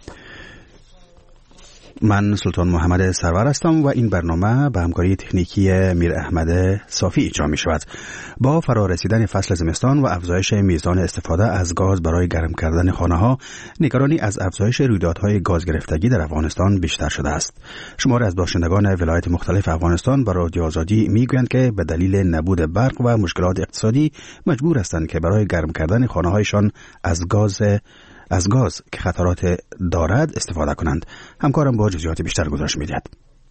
من سلطان محمد سرور هستم و این برنامه به همکاری تکنیکی میر احمد صافی اجرا می شود. با فرارسیدن فصل زمستان و افزایش میزان استفاده از گاز برای گرم کردن خانه ها، نگرانی از افزایش رویدادهای گاز گرفتگی در افغانستان بیشتر شده است. شماری از باشندگان ولایت مختلف افغانستان با رادیو آزادی می گویند که به دلیل نبود برق و مشکلات اقتصادی مجبور هستند که برای گرم کردن خانه هایشان از گاز از گاز که خطرات دارد استفاده کنند. همکارم با جزئیات بیشتر گزارش می‌دهد.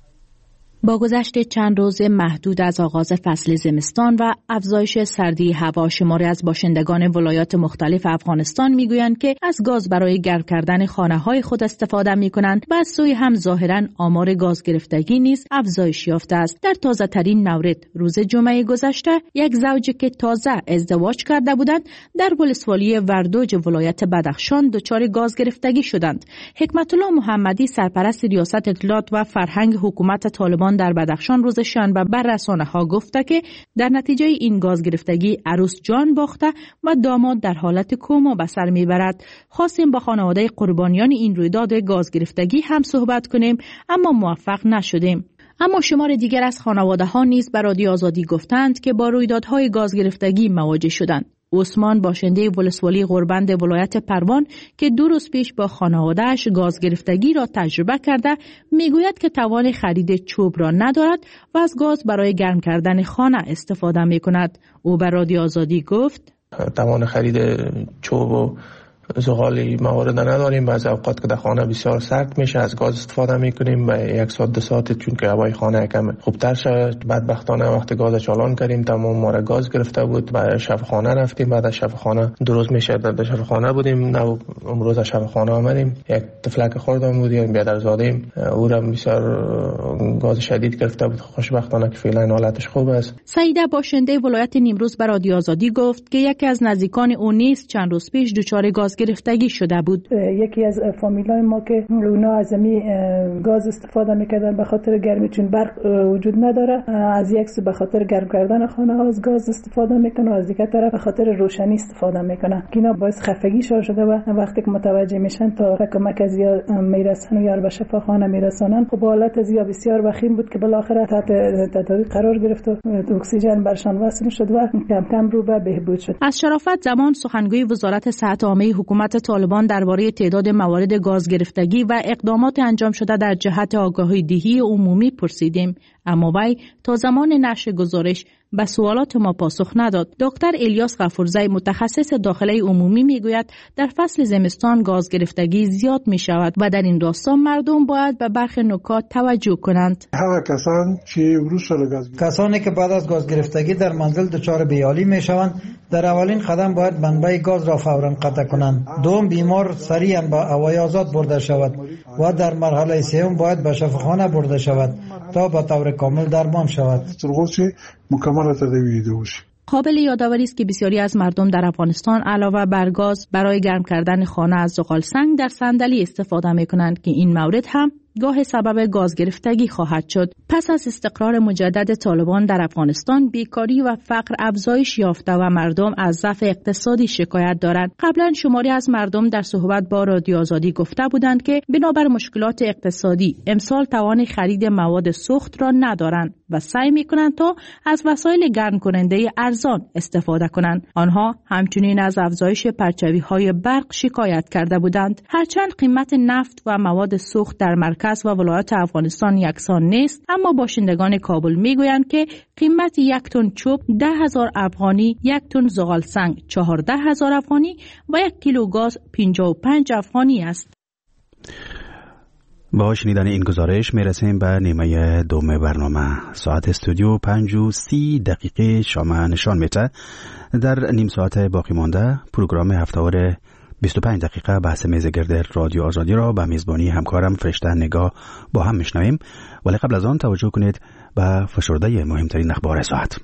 با گذشت چند روز محدود از آغاز فصل زمستان و افزایش سردی هوا، شماری از باشندگان ولایات مختلف افغانستان میگویند که از گاز برای گرم کردن خانه‌های خود استفاده می‌کنند و از سوی هم ظاهراً آمار گاز گرفتگی نیز افزایش یافته است. در تازه‌ترین مورد روز جمعه گذشته یک زوج که تازه ازدواج کرده بودند در ولسوالی وردوج ولایت بدخشان دچار گاز گرفتگی شدند. حکمت الله محمدی، سرپرست ریاست اطلاعات و فرهنگ حکومت طالبان در بدخشان، روز شنبه بر رسانه‌ها گفته که در نتیجه این گاز گرفتگی عروس جان باخته و داماد در حالت کما به سر میبرد. خواستیم با خانواده قربانیان این رویداد گاز گرفتگی هم صحبت کنیم اما موفق نشدیم. اما شمار دیگر از خانواده‌ها نیز به رادیو آزادی گفتند که با رویدادهای گاز گرفتگی مواجه شدند. عثمان، باشنده ولسوالی غربند ولایت پروان که دو روز پیش با خانواده‌اش گاز گرفتگی را تجربه کرده، میگوید که توان خرید چوب را ندارد و از گاز برای گرم کردن خانه استفاده می‌کند. او به رادیو آزادی گفت: توان خرید چوب و زغال موارد نداریم. بعضی اوقات که در خانه بسیار سرد میشه از گاز استفاده میکنیم و یک ساعت دو ساعت چون که هوای خانه کم خوبتر شد. بدبختانه وقتی گاز چالان کردیم تمام ما را گاز گرفته بود. بعد شب خانه رفتیم. بعد از شب خانه دو روز میشه در شب خانه بودیم. نه امروز شب خانه آمدیم. یک تفلک خوردم بود یا بیادر زادیم. او را بسیار گاز شدید گرفته بود. خوشبختانه که فعلا حالتش خوب است. سعیده، باشنده ولایت نیمروز، به رادیو آزادی گفت که یکی از نزدیکان او نیز چند روز پیش دچار گاز گرفتگی شده بود. یکی از فامیلای ما که اونا از می گاز استفاده میکردن به خاطر گرمی، چون برق وجود نداره، از یک سو به خاطر گرم کردن خانه ها از گاز استفاده میکنه و از دیگر طرف به خاطر روشنی استفاده میکنه. اینا باعث خفگی شده و وقتی که متوجه میشن تا کمک از یا میرسن و یا به شفاخانه میرسانن، خب حالت از یا بسیار وخیم بود که بالاخره تحت تداوی قرار گرفت و اکسیژن برشان وصل شد و کم کم رو به بهبود شد. از شرافت زمان، سخنگوی وزارت صحت عامه حکومت طالبان، درباره تعداد موارد گاز گرفتگی و اقدامات انجام شده در جهت آگاهی دهی عمومی پرسیدیم، اما وی تا زمان نشر گزارش به سوالات ما پاسخ نداد. دکتر الیاس غفورزی، متخصص داخله عمومی، میگوید در فصل زمستان گاز گرفتگی زیاد می شود و در این راستا مردم باید به برخی نکات توجه کنند. کسانی که بعد از گاز گرفتگی در منزل دچار بیحالی می شوند، در اولین قدم باید منبع گاز را فوراً قطع کنند. دوم، بیمار سریعاً به هوای آزاد برده شود و در مرحله سوم باید به شفاخانه برده شود تا به طور کامل درمان شود. قابل یادآوری است که بسیاری از مردم در افغانستان علاوه بر گاز برای گرم کردن خانه از زغال سنگ در صندلی استفاده می کنند که این مورد هم گاه سبب گاز گرفتگی خواهد شد. پس از استقرار مجدد طالبان در افغانستان، بیکاری و فقر افزایش یافته و مردم از ضعف اقتصادی شکایت دارند. قبلا شماری از مردم در صحبت با رادیو آزادی گفته بودند که بنابر مشکلات اقتصادی امسال توان خرید مواد سوخت را ندارند و سعی می‌کنند تا از وسایل گرم کننده ارزان استفاده کنند. آنها همچنین از افزایش پرچاوی‌های برق شکایت کرده بودند. هرچند قیمت نفت و مواد سوخت در مرکز و ولایات افغانستان یکسان نیست، اما باشندگان کابل میگویند که قیمت یک تن چوب ده هزار افغانی، یک تن زغال سنگ چهارده هزار افغانی و یک کیلو گاز پنجاه و پنج افغانی است. با شنیدن این گزارش میرسیم به نیمه دوم برنامه. ساعت استودیو پنج و سی دقیقه شام نشان میده. در نیم ساعت باقی مانده پروگرام هفته‌وار بیست و پنج دقیقه بحث میز گرد رادیو آزادی را به میزبانی همکارم فرشته نگاه با هم میشنویم، ولی قبل از آن توجه کنید به فشرده مهمترین اخبار ساعت.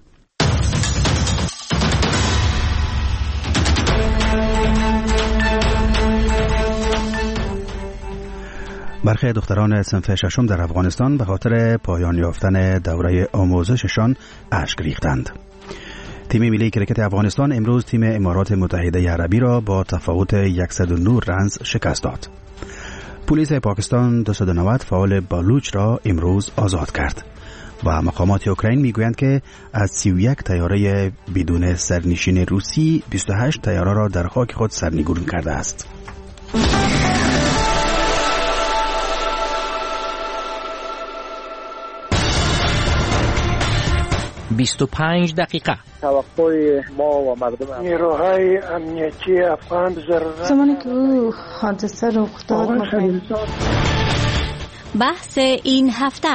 برخی دختران صنف ششم در افغانستان به خاطر پایان یافتن دوره آموزششان اشک ریختند. تیم ملی کرکت افغانستان امروز تیم امارات متحده عربی را با تفاوت صد و نه رنز شکست داد. پلیس پاکستان دویست و نود فعال بالوچ را امروز آزاد کرد و مقامات اوکراین میگویند که از سی و یک طیاره بدون سرنشین روسی بیست و هشت طیاره را در خاک خود سرنگون کرده است. بیست و پنج دقیقه. توقع ما و مردم نیروهای امنیتی افغان ضرورت زمانی که او حادثه رخ داد. بحث این هفته.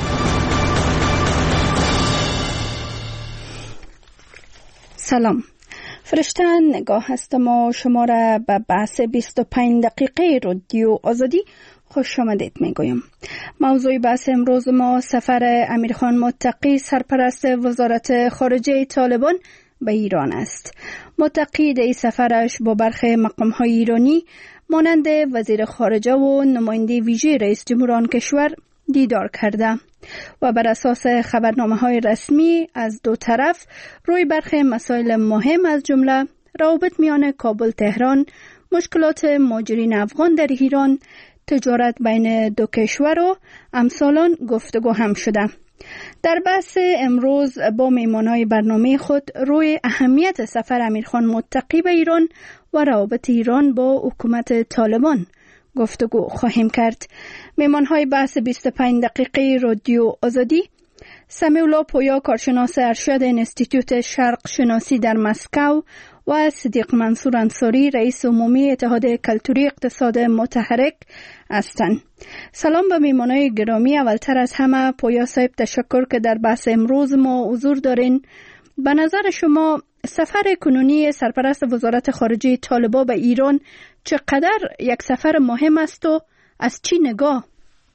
سلام، فرشته نگاه هستم و شما را به بحث بیست و پنج دقیقه رادیو آزادی خوش آمدید میگویم. موضوع بحث امروز ما سفر امیرخان متقی سرپرست وزارت خارجه طالبان به ایران است. متقی در این سفرش با برخی مقام‌های ایرانی مانند وزیر خارجه و نماینده ویژه رئیس جمهور آن کشور دیدار کرده و بر اساس خبرنامه‌های رسمی از دو طرف روی برخی مسائل مهم از جمله روابط میان کابل تهران، مشکلات مهاجرین افغان در ایران، تجارت بین دو کشور و امثالان گفتگو هم شده. در بحث امروز با میهمانان برنامه خود روی اهمیت سفر امیرخان متقی به ایران و روابط ایران با حکومت طالبان گفتگو خواهیم کرد. میهمان‌های بحث بیست و پنج دقیقه رادیو آزادی: سمیع الله پویا، کارشناس ارشد انستیتوت شرق شناسی در مسکو و صدیق منصور انصاری، رئیس عمومی اتحاد کلتوری اقتصاد متحرک هستند. سلام به میهمانان گرامی. اولتر از همه پویا صاحب تشکر که در بحث امروز ما حضور دارین. به نظر شما سفر کنونی سرپرست وزارت خارجه طالبان به ایران چقدر یک سفر مهم است و از چی نگاه؟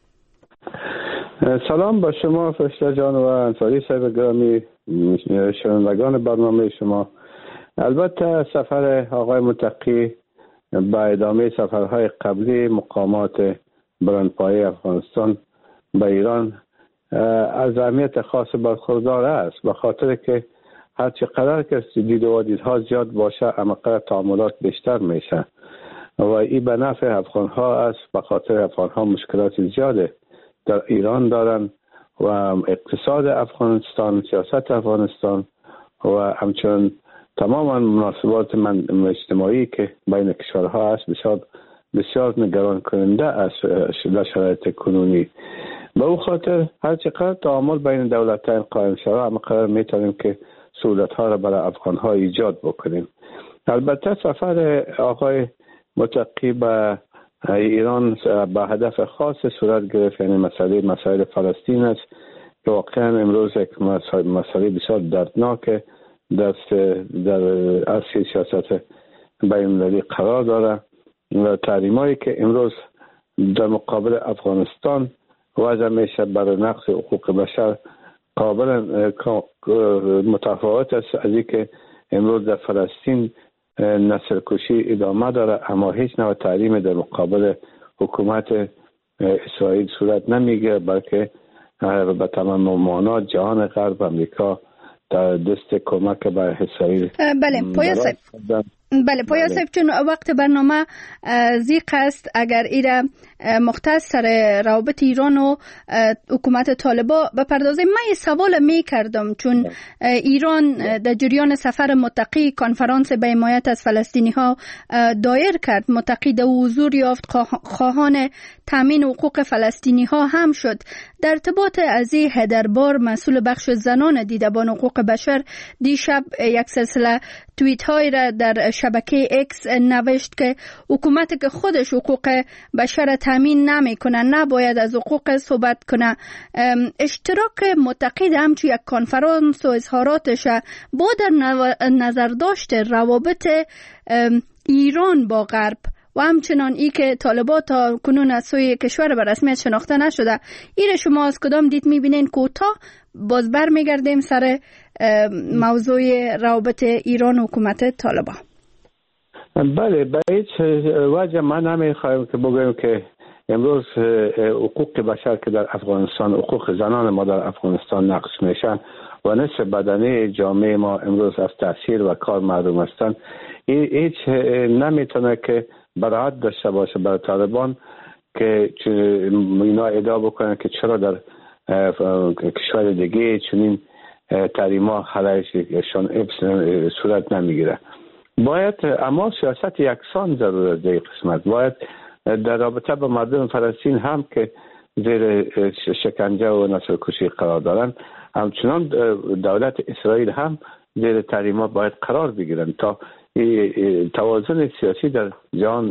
سلام به شما فرشته جان و انصاری صاحب گرامی، شنوندگان برنامه شما. البته سفر آقای متقی به ادامه سفرهای قبلی مقامات بلندپایه افغانستان به ایران از اهمیت خاص برخوردار است، به خاطر که هر چقدر که دید و دیدها زیاد باشه امقدر تعاملات بیشتر میشه و این به نفع افغان ها است، به خاطر افغان ها مشکلات زیاده در ایران دارن و اقتصاد افغانستان، سیاست افغانستان و همچنین تماما مناسبات من اجتماعی که بین کشورها است بسیار بسیار نگران کننده است در شرایط کنونی. به او خاطر هر چقدر تعامل بین دولتین قائم شود همقدر میتونیم که سهولت ها را برای افغان ها ایجاد بکنیم. البته سفر آقای متقی به ایران به هدف خاص صورت گرفت، یعنی مسئله مسائل فلسطین است که واقعا امروز یک مسئله بسیار دردناک دست در اصل سیاست بین المللی قرار داره و تحریمایی که امروز در مقابل افغانستان وضع میشه برای نقض حقوق بشر قابل متفاوت است از اینکه امروز در فلسطین نسل کشی ادامه داره، اما هیچ نوع تحریم در مقابل حکومت اسرائیل صورت نمیگیره، بلکه به تمام معنا جهان غرب، امریکا در دست کمک به اسرائیل. بله پویا صاحب بله پویا صاحب چون وقت برنامه زیق است، اگر ایره مختص سر روابط ایران و حکومت طالبان بپردازیم. من یه سوال می کردم چون ایران در جریان سفر متقی کنفرانس به حمایت از فلسطینی ها دایر کرد. متقی در حضور یافت، خواهان تامین حقوق فلسطینی ها هم شد. در ارتباط از این هدربار مسئول بخش زنان دیدبان حقوق بشر دیشب یک سلسله توییت های را در شبکه اکس نوشت که حکومت که خودش حقوق بشر تامین نمی کنه نباید از حقوق صحبت کنه. اشتراک متقی در همچون یک کنفرانس و اظهاراتش با در نظر داشت روابط ایران با غرب و همچنان ای که طالبان تا کنون از سوی کشور به رسمیت شناخته نشده، ایره شما از کدام دید میبینین؟ کوتاه باز بر میگردیم سر موضوع روابط ایران و حکومت طالبان. بله، به هیچ وجه من نمیخوایم که بگویم که امروز حقوق بشر که در افغانستان، حقوق زنان ما در افغانستان نقض میشن و نصف بدنه جامعه ما امروز از تاثیر و کار محروم هستند. هیچ نمیتونه که براحت داشته باشه برای طالبان که اینا ادعا بکنن که چرا در کشور دیگه چنین تحریما علیهشان صورت نمیگیره. باید اما سیاست یکسان ضرور است. در قسمت باید در رابطه با مردم فلسطین هم که زیر شکنجه و نسل کشی قرار دارن، همچنان دولت اسرائیل هم زیر تحریما باید قرار بگیرن تا توازن سیاسی در جهان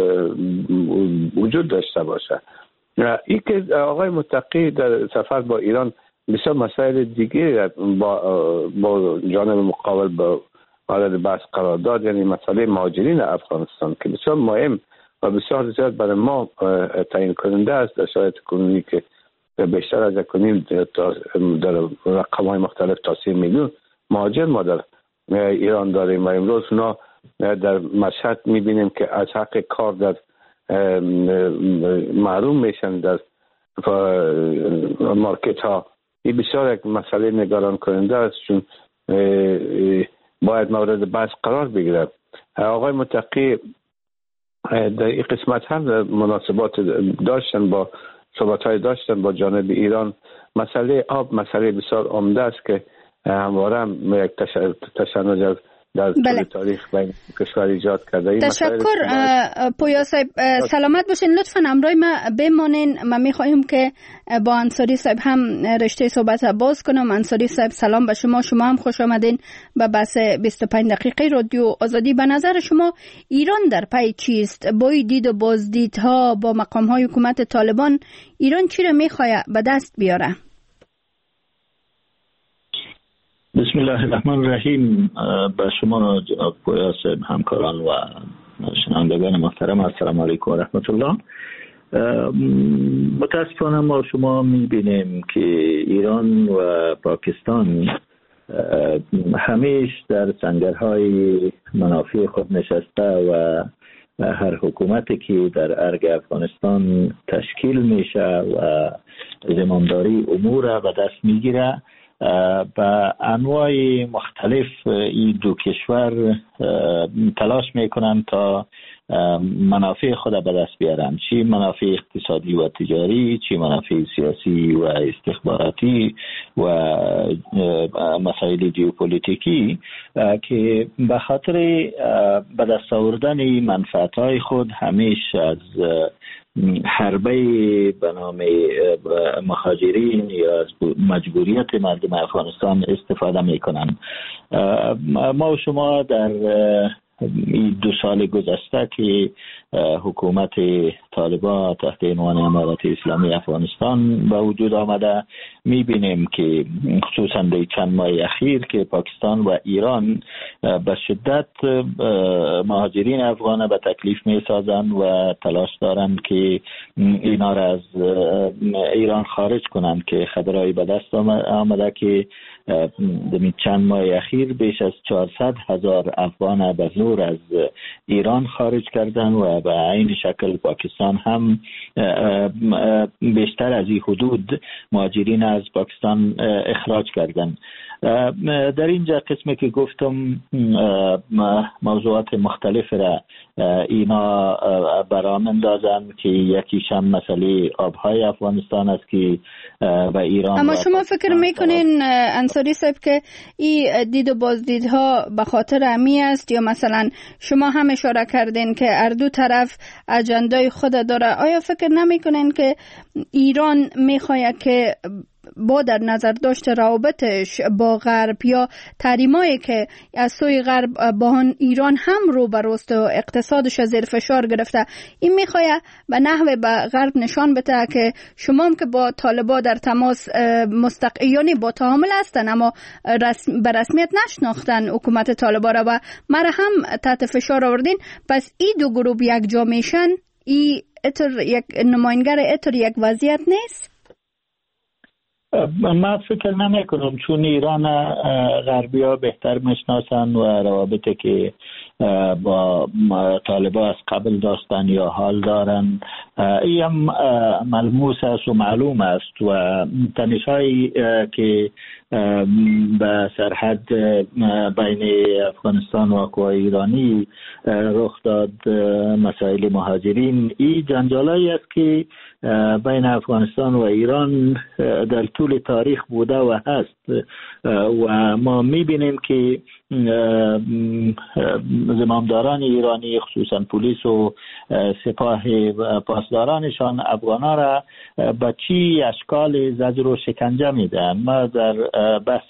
وجود داشته باشه. این که آقای متقی در سفر با ایران بسیار مسائل دیگه با, با جانب مقابل با وارد بحث قرار داد، یعنی مسئله مهاجرین افغانستان که بسیار مهم و بسیار زیاد برای ما تعیین کننده است در شرایط کنونی که بیشتر از کنیم در رقم‌های مختلف تا سی میلیون مهاجر ما در ایران داریم و امروز اونا در مشهد میبینیم که از حق کار در محروم میشن در مارکت ها. این بسیار یک مسئله نگران کننده است چون باید مورد بحث قرار بگیره. آقای متقی در این قسمت هم مناسبات داشتن، با صحبت های داشتن با جانب ایران. مسئله آب مسئله بسیار عمده است که همواره هم یک تشنج در بله. تاریخ بین کشور ایجاد کرده. تشکر پویا صاحب، سلامت باشین. لطفا همراه ما بمانین. من میخوایم که با انصاری صاحب هم رشته صحبت باز کنم. انصاری صاحب سلام به شما، شما هم خوش آمدین به بحث بیست و پنج دقیقه رادیو آزادی. به نظر شما ایران در پی چیست؟ با دید و بازدیدها با مقام های حکومت طالبان ایران چی را میخواد به دست بیاره؟ بسم الله الرحمن الرحیم. به شما جناب پویا صاحب، همکاران و شنوندگان محترم السلام علیکم و رحمت الله. متاسفانه ما شما میبینیم که ایران و پاکستان همیش در سنگرهای منافع خود نشسته و هر حکومتی که در ارگ افغانستان تشکیل میشه و زمامداری امور را به دست میگیره با انواع مختلف این دو کشور تلاش میکنن تا منافع خود به دست بیارن، چی منافع اقتصادی و تجاری، چی منافع سیاسی و استخباراتی و مسائل جیوپولیتیکی که به خاطر به دست آوردن منفعت‌های خود همیش از حربه به نام مهاجرین یا از مجبوریت مردم افغانستان استفاده میکنن. ما و شما در این دو سال گذشته که حکومت طالبان تحت عنوان امارت اسلامی افغانستان به وجود آمده میبینیم که خصوصا در چند ماه اخیر که پاکستان و ایران به شدت مهاجرین افغان به تکلیف میسازند و تلاش دارند که اینا را از ایران خارج کنند که خبرهای به دست آمده که در چند ماه اخیر بیش از چهارصد هزار افغان به زور از ایران خارج کردن و به این شکل پاکستان هم بیشتر از این حدود مهاجرین از پاکستان اخراج کردن. در اینجا قسمی که گفتم موضوعات مختلف را اینا برام اندازن که یکیش هم مسئله آبهای افغانستان است که به ایران. اما شما فکر میکنین انصاری صاحب که این دید و بازدیدها به خاطر امی است یا مثلا شما هم اشاره کردین که هر دو طرف اجندای خود داره؟ آیا فکر نمیکنین که ایران میخواید که با در نظر داشته روابطش با غرب یا تحریمایی که از سوی غرب با ایران هم رو برست و اقتصادش زیر فشار گرفته، این میخواه به نحوه به غرب نشان بده که شما هم که با طالبا در تماس مستقیانی با تعامل هستن اما رسم به رسمیت نشناختن حکومت طالبا را و مر هم تحت فشار آوردین، پس این دو گروه یک جا میشن، این اتر یک نماینگر اتر یک وضعیت نیست؟ من فکر نمی کنم، چون ایران غربی ها بهتر میشناسن و روابطی که با طالبا از قبل داشتن یا حال دارن این هم ملموس است و معلوم است و تنش‌هایی که به سرحد بین افغانستان و قوای ایرانی رخ داد، مسائل مهاجرین، این جنجالایی است که بین افغانستان و ایران در طول تاریخ بوده و هست و ما میبینیم که زمامداران ایرانی خصوصا پلیس و سپاه پاسدارانشان افغانا را به چی اشکال زجر و شکنجه میدن. ما در بحث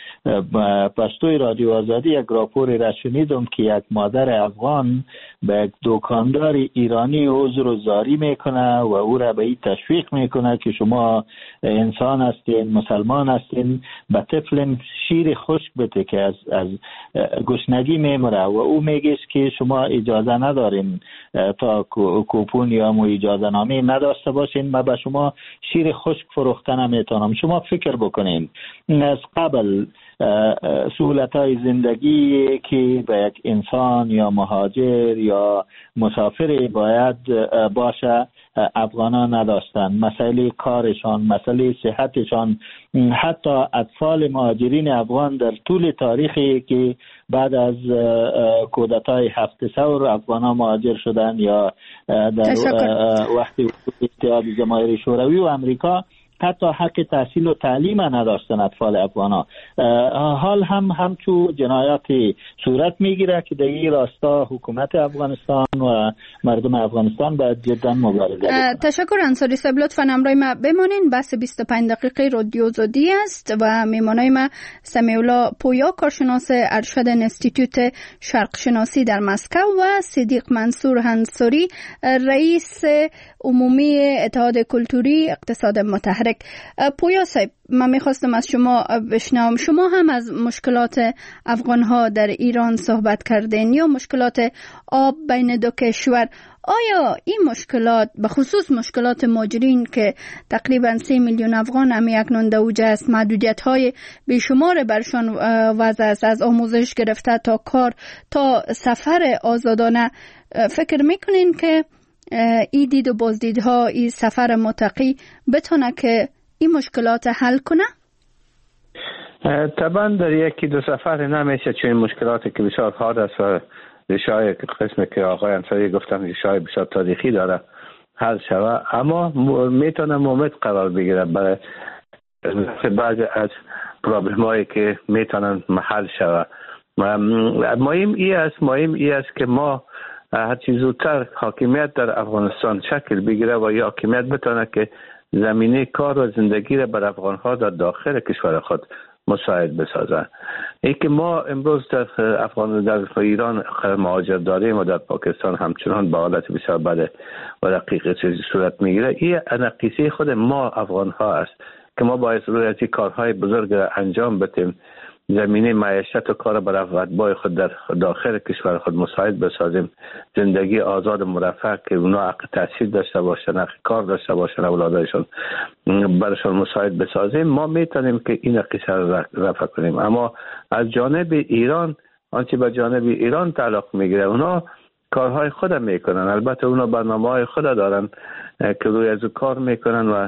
پشتوی رادیو آزادی یک راپوری را شنیدم که یک مادر افغان به یک دکاندار ایرانی عذر و زاری میکنه و او را به این تشویق میکنه که شما انسان هستین، مسلمان هستین، به طفل شیر خشک بده که از از گشنگی میمره و او میگه که شما اجازه ندارین تا کوپون یا مو اجازه نامه نداشته باشین، ما به شما شیر خشک فروخته نمیتونم. شما فکر بکنین از قبل سهولت‌های زندگی که به یک انسان یا مهاجر یا مسافر باید باشه افغانان نداشتن، مسئله کارشان، مسئله صحتشان. حتی اطفال مهاجرین افغان در طول تاریخی که بعد از کودتای هفت ثور افغانان مهاجر شدن یا در وقتی اتحاد جماهیر شوروی و امریکا حتی حق تحصیل و تعلیم نداشتن اطفال افغانا. حال هم همچو جنایاتی صورت میگیره که در این راستا حکومت افغانستان و مردم افغانستان باید جدا مبارزه کنند. تشکر انصاری صاحب، لطفاً همراه ما بمانین. بحث بیست و پنج دقیقه رادیو آزادی است و میمانای ما سمیع الله پویا، کارشناس ارشد انستیتوت شرق شناسی در مسکو و صدیق منصور انصاری، رئیس عمومی اتحاد کلتوری اقتصاد متحرک. پویا صاحب، من میخواستم از شما بشنوم، شما هم از مشکلات افغان ها در ایران صحبت کردین یا مشکلات آب بین دو کشور. آیا این مشکلات به خصوص مشکلات مهاجرین که تقریبا سه میلیون افغان هم اکنون در اوج است، محدودیت های بیشمار برشان وضع است، از آموزش گرفته تا کار تا سفر آزادانه، فکر میکنین که این دید و بازدیدها، این سفر متقی بتونه که این مشکلات حل کنه؟ طبعا در یکی دو سفر نمیشه، چون این مشکلاتی که بسیار حاد است و ریشه‌های قسمی که آقای انصاری گفتن ریشه‌های بسیار تاریخی داره حل شود، اما میتونه مومد قرار بگیره برای بعضی از پرابلمایی که میتونن محل شود. مهم ای است مهم ای است که ما هر چیز زودتر حاکمیت در افغانستان شکل بگیره و یا حاکمیت بتونه که زمینه کار و زندگی را بر افغانها در داخل کشور خود مساعد بسازه. ای که ما امروز در افغان در ایران مهاجر داریم و در پاکستان همچنان به حالت بسیار بد و دقیق چیزی صورت میگیره، این انقیصه خود ما افغانها است که ما باید روی کارهای بزرگ را انجام بدیم، زمینه معیشت و کار برای اتباع خود در داخل کشور خود مساعد بسازیم، زندگی آزاد و مرفه که اونا حق تحصیل داشته باشن، حق کار داشته باشن، اولادایشون برشان مساعد بسازیم. ما میتونیم که این قصه را رفع کنیم. اما از جانب ایران، آنچه به جانب ایران تعلق میگیره، اونا کارهای خود میکنن. البته اونا برنامه های خود دارن که روی از کار میکنن و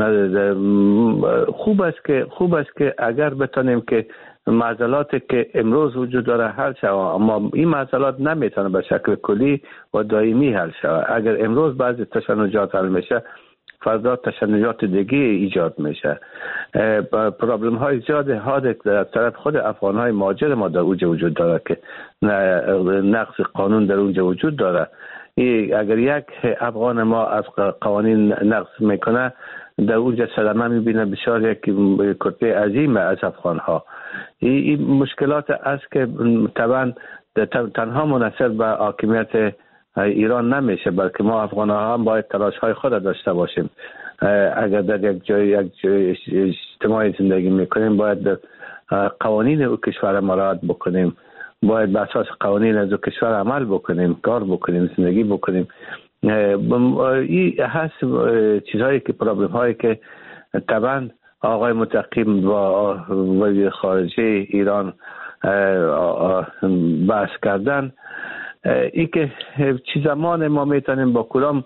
خوب است که خوب است که اگر بتونیم که معضلاتی که امروز وجود داره حل شود، اما این معضلات نمیتونه به شکل کلی و دائمی حل شود. اگر امروز بعضی تشنجات حل میشه، فردا تشنجات دیگه ایجاد میشه. پرابلم های زیاد حاد در طرف خود افغان های مهاجر ما در اونجا وجود داره که نقض قانون در اونجا وجود داره. اگر یک افغان ما از قوانین نقض میکنه، در اونجا صدمه میبینه بسیار یک کتله عظیم از افغان ها. این مشکلات است که طبعا تنها منحصر به حاکمیت ایران نمیشه، بلکه ما افغان ها هم باید تلاش های خود داشته باشیم. اگر در یک جای یک جای اجتماعی زندگی میکنیم، باید قوانین او کشور مراعات بکنیم، باید به اساس قوانین از او کشور عمل بکنیم، کار بکنیم، زندگی بکنیم. این هست چیزهایی که پرابلم هایی که طبعا آقای متقی با وزیر خارجه ایران بحث کردن. این که چی زمان ما میتونیم با کدام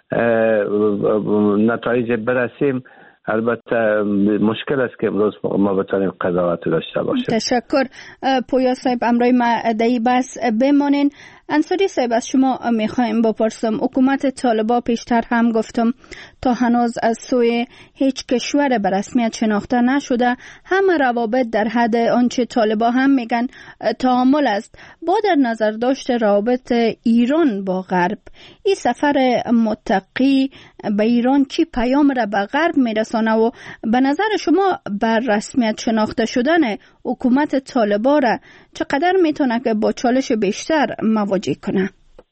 نتایج برسیم، البته مشکل است که امروز ما بتونیم قضاوت داشته باشیم. تشکر. پویا صاحب، امروی ما دایی بس بمانین. انصاری صاحب، از شما میخوایم بپرسم، حکومت طالبان پیشتر هم گفتم تا هنوز از سوی هیچ کشور به رسمیت شناخته نشده، همه روابط در حد آنچه طالبان هم میگن تعامل است. با در نظر داشته روابط ایران با غرب، این سفر متقی به ایران چی پیام را به غرب میرسانه و به نظر شما بر رسمیت شناخته شدن حکومت طالبان را چقدر میتونه که با چالش بیشتر مواجه کنه؟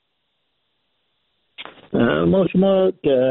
ما شما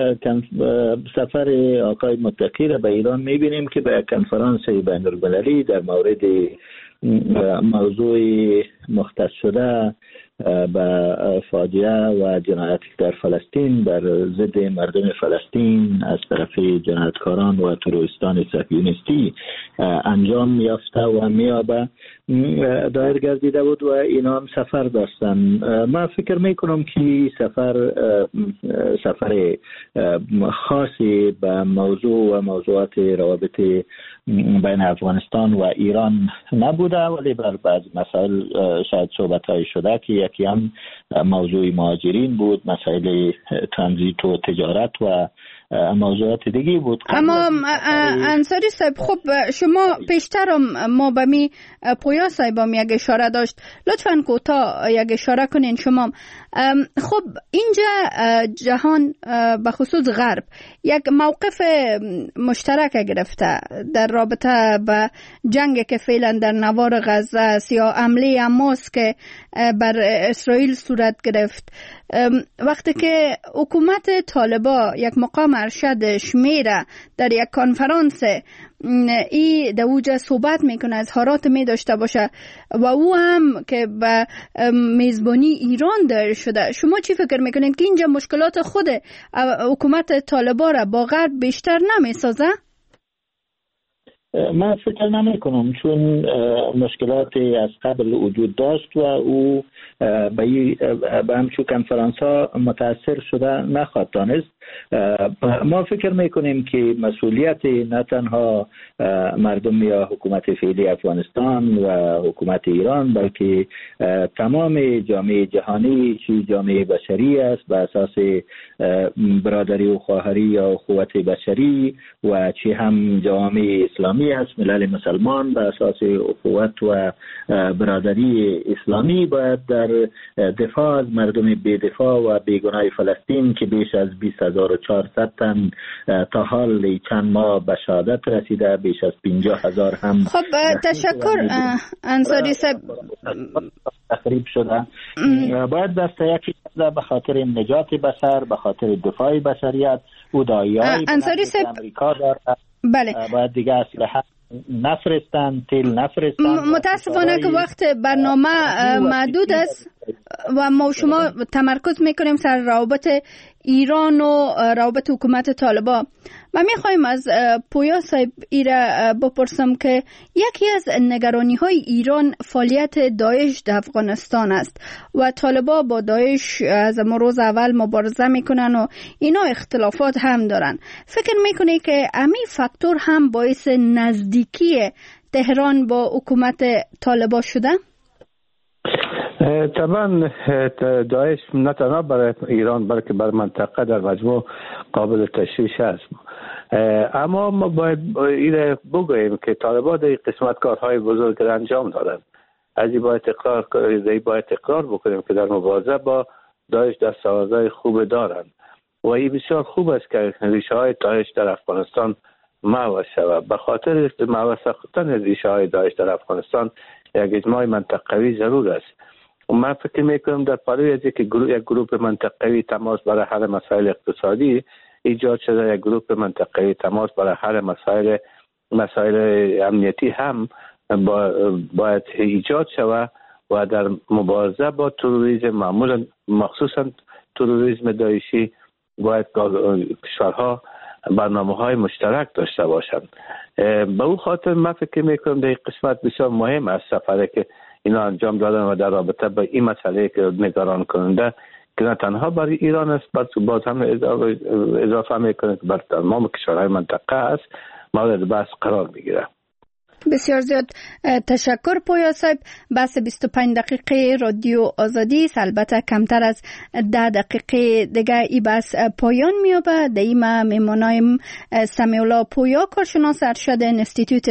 سفر آقای متقی را به ایران میبینیم که به کنفرانس بین المللی در مورد موضوع مختص شده به فاجعه و جنایتی در فلسطین بر ضد مردم فلسطین از طرف جنایتکاران و تروریستان صهیونیستی انجام یافته و میابه دایر گردیده بود و اینا هم سفر داشتن. من فکر میکنم که سفر سفر خاصی به موضوع و موضوعات روابط بین افغانستان و ایران نبوده، ولی بر بعض مسائل شاید صحبت های شده که یکی هم موضوع مهاجرین بود، مسائل ترانزیت و تجارت و موضوعات دیگه بود. اما انصاری صاحب، خب شما پیشترم ما به می پویا صاحب هم یک اشاره داشت، لطفاً کوتاه یک اشاره کنین شما. خب اینجا جهان به خصوص غرب یک موقف مشترک گرفته در رابطه به جنگ که فعلا در نوار غزه است یا حمله حماس که بر اسرائیل صورت گرفت. وقتی که حکومت طالبان یک مقام ارشد شمیره در یک کنفرانس ای در اوجه صحبت میکنه، اظهارات می داشته باشه و او هم که به میزبانی ایران دایر شده، شما چی فکر میکنید که اینجا مشکلات خود حکومت طالبان را با غرب بیشتر نمیسازه؟ من فکر نمی کنم، چون مشکلاتی از قبل وجود داشت و او به همچون کنفرانس ها متاثر شده نخواهد دانست. ما فکر میکنیم که مسئولیت نه تنها مردم یا حکومت فعلی افغانستان و حکومت ایران، بلکه تمام جامعه جهانی چی جامعه بشری است به اساس برادری و خواهری یا اخوت بشری و چی هم جامعه اسلامی است، ملل مسلمان به اساس اخوت و برادری اسلامی باید در دفاع از مردم بی‌دفاع و بیگناه فلسطین که بیش از بیست هزار و چهارصد تن تا حال چند ماه به شهادت رسیده، بیش از پنجاه هزار هم خب تشکر انصاری صاحب تخریب شده. باید دست یکی به خاطر نجات بشر، به خاطر دفاع بشریت و دایای انصاری صاحب امریکا داره. بله، باید دیگه اسلحه نفرستن، تیل نفرستن. متاسفانه که وقت برنامه محدود است. و ما شما تمرکز میکنیم سر روابط ایران و روابط حکومت طالبان. و میخوایم از پویا صاحب ایره بپرسم که یکی از نگرانی های ایران فعالیت داعش در افغانستان است و طالبان با داعش از روز اول مبارزه میکنن و اینا اختلافات هم دارن. فکر میکنی که همین فاکتور هم باعث نزدیکی تهران با حکومت طالبان شده؟ طبعا داعش نه تنها برای ایران بلکه بر منطقه در مجموع قابل تشویش است. اما ما باید این بگوییم که طالبان در قسمت کارهای بزرگ انجام دادن. از این باید اقرار باید اقرار بکنیم که در مبارزه با داعش دستاوردهای خوب دارند و این بسیار خوب است که ریشه های داعش در افغانستان محو شود. به خاطر محو ساختن ریشه های داعش در افغانستان یک اجماع منطقوی ضرور است. من فکر میکنم در پالوی از یک گروه منطقوی تماس برای حل مسائل اقتصادی ایجاد شده، یک گروه منطقوی تماس برای حل مسائل مسائل امنیتی هم باید ایجاد شود و در مبارزه با تروریسم، معمولا مخصوصا تروریسم داعشی، باید کشورها برنامه های مشترک داشته باشند. به اون خاطر من فکر میکنم در این قسمت بسیار مهم است سفره که اینا انجام دادن و در رابطه با این مسئله که نگران کننده که نه تنها برای ایران است بلکه باز هم اضافه میکنه که بر تمام کشورهای منطقه است مورد بحث قرار میگیره. بسیار زیاد تشکر پویا صاحب. بحث بیست و پنج دقیقه رادیو آزادی البته کمتر از ده دقیقه دیگه این بحث پایان میابه. در این ما میمونایم سمیع الله پویا، کارشناس ارشد انستیتوت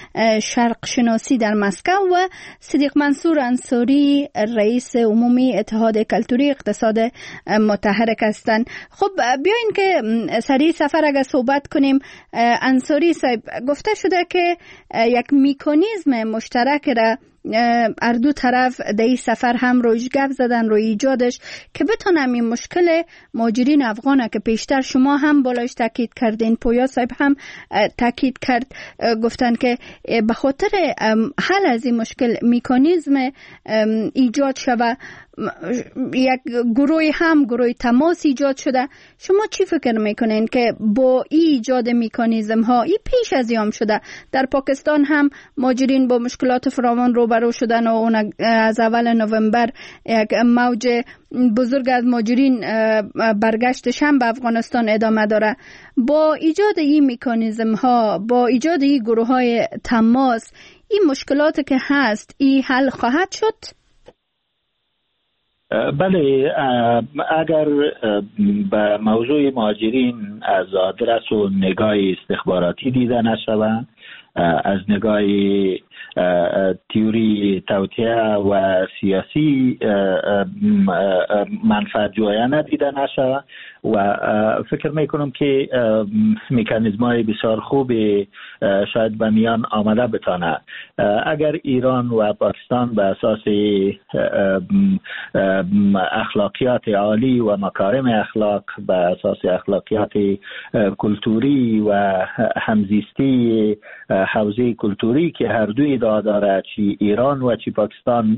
شرق شناسی در مسکو و صدیق منصور انصاری رئیس عمومی اتحاد کلتوری اقتصاد متحرک هستند. خب بیاین که سری سفر اگه صحبت کنیم. انصاری صاحب، گفته شده که یک میکانیزم مشترک را هر دو طرف در این سفر هم رویش گپ زدن روی ایجادش که بتونم این مشکل مهاجرین افغانه که پیشتر شما هم بالایش تاکید کردین، پویا صاحب هم تاکید کرد، گفتن که به خاطر حل از این مشکل میکانیزم ایجاد شده، یک گروه هم گروه تماس ایجاد شده. شما چی فکر میکنین که با ای ایجاد میکانیزم ها ای پیش از ایام شده؟ در پاکستان هم مهاجرین با مشکلات فراوان روبرو شدن و اون از اول نوامبر یک موج بزرگ از مهاجرین برگشتش هم به افغانستان ادامه داره. با ایجاد این میکانیزم ها، با ایجاد این گروه های تماس، این مشکلات که هست این حل خواهد شد؟ بله، اگر به موضوع مهاجرین از آدرس و نگاه استخباراتی دیده نشود، از نگاه تیوری توطئه و سیاسی منفعت جویانه دیده نشود و فکر میکنم که مکانیزم های بسیار خوب شاید به میان آمده بتانه. اگر ایران و پاکستان به اساس اخلاقیات عالی و مکارم اخلاق، به اساس اخلاقیات کلتوری و همزیستی حوزه کلتوری که هر دوی داره، چی ایران و چی پاکستان،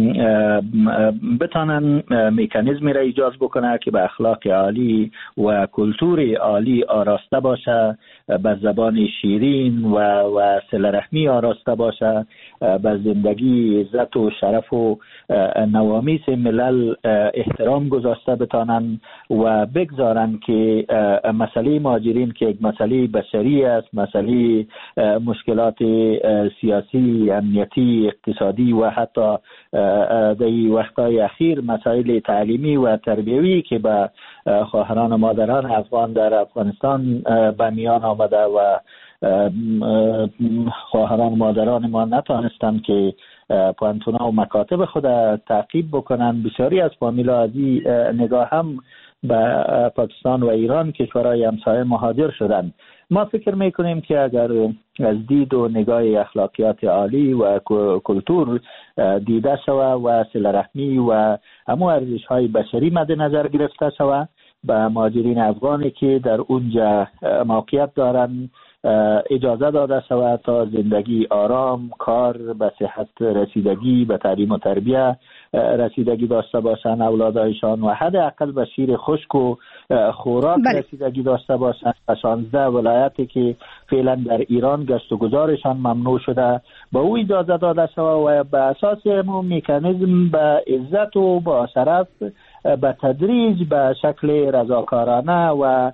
بتانن مکانیزمی را ایجاد بکنه که به اخلاق عالی و کلتور عالی آراسته باشه، به زبان شیرین و و صله رحمی آراسته باشه، به زندگی عزت و شرف و نوامیس ملل احترام گذاشته بتانن و بگذارن که مسئله مهاجرین که یک مسئله بشری است، مسئله مشکلات سیاسی، امنیتی، اقتصادی و حتی در وقتهای اخیر مسائل تعلیمی و تربیوی که به خواهران و مادران افغان در افغانستان به میان آمده و خواهران و مادران ما نتانستند که پانتونا و مکاتب خود تعقیب بکنن. بسیاری از فامیلا از این نگاه هم به پاکستان و ایران کشورهای همسایه مهاجر شدند. ما فکر میکنیم که اگر از دید و نگاه اخلاقیات عالی و کلتور دیده شود و صله رحمی و همون ارزش های بشری مد نظر گرفته شود، به مهاجرین افغانی که در اونجا موقعیت دارن اجازه داده شود تا زندگی آرام، کار، به صحت رسیدگی، به تعلیم و تربیه رسیدگی داشته باشند اولادایشان و حداقل به شیر خشک و خوراک بله. رسیدگی داشته باشند. شانزده ولایتی که فعلا در ایران گشت و گذارشان ممنوع شده به او اجازه داده شود و به اساس همون میکانیزم به عزت و با شرف به تدریج به شکل رضاکارانه و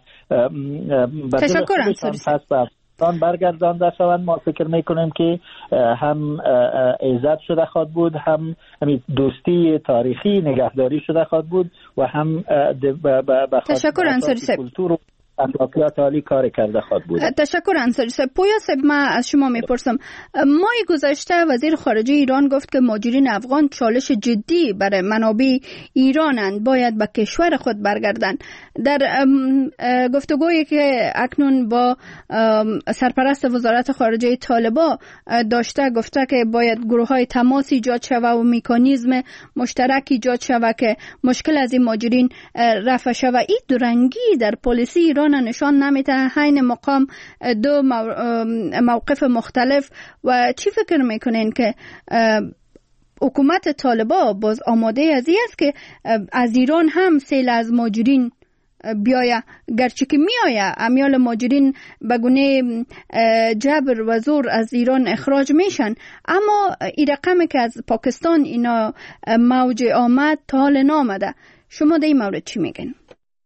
تشکر انصاری تان برگردانده شوند. ما فکر میکنیم که هم عزت شده خواهد بود، هم دوستی تاریخی نگهداری شده خواهد بود و هم به تشکر انصاری صاحب اخلاقیات عالی کار کرده خواهد بود. تشکر انصاری صاحب. پویا صاحب ما از شما میپرسم، ماه گذشته وزیر خارجه ایران گفت که مهاجرین افغان چالش جدی برای منابع ایرانند، باید به کشور خود برگردند. در گفتگویی که اکنون با سرپرست وزارت خارجه طالبان داشته گفته که باید گروه های تماس ایجاد شود و میکانیزم مشترک ایجاد شود که مشکل از این مهاجرین رفع شود. این دورنگی در پالیسی ایران نشان نمیده، حین مقام دو موقف مختلف. و چی فکر میکنین که حکومت طالبان باز آماده از این است که از ایران هم سیل از مهاجرین بیایه، گرچه که میایه امیال مهاجرین به گونه جبر و زور از ایران اخراج میشن، اما این رقمی که از پاکستان اینا موج آمد تا حال نامده. شما در این مورد چی میگن؟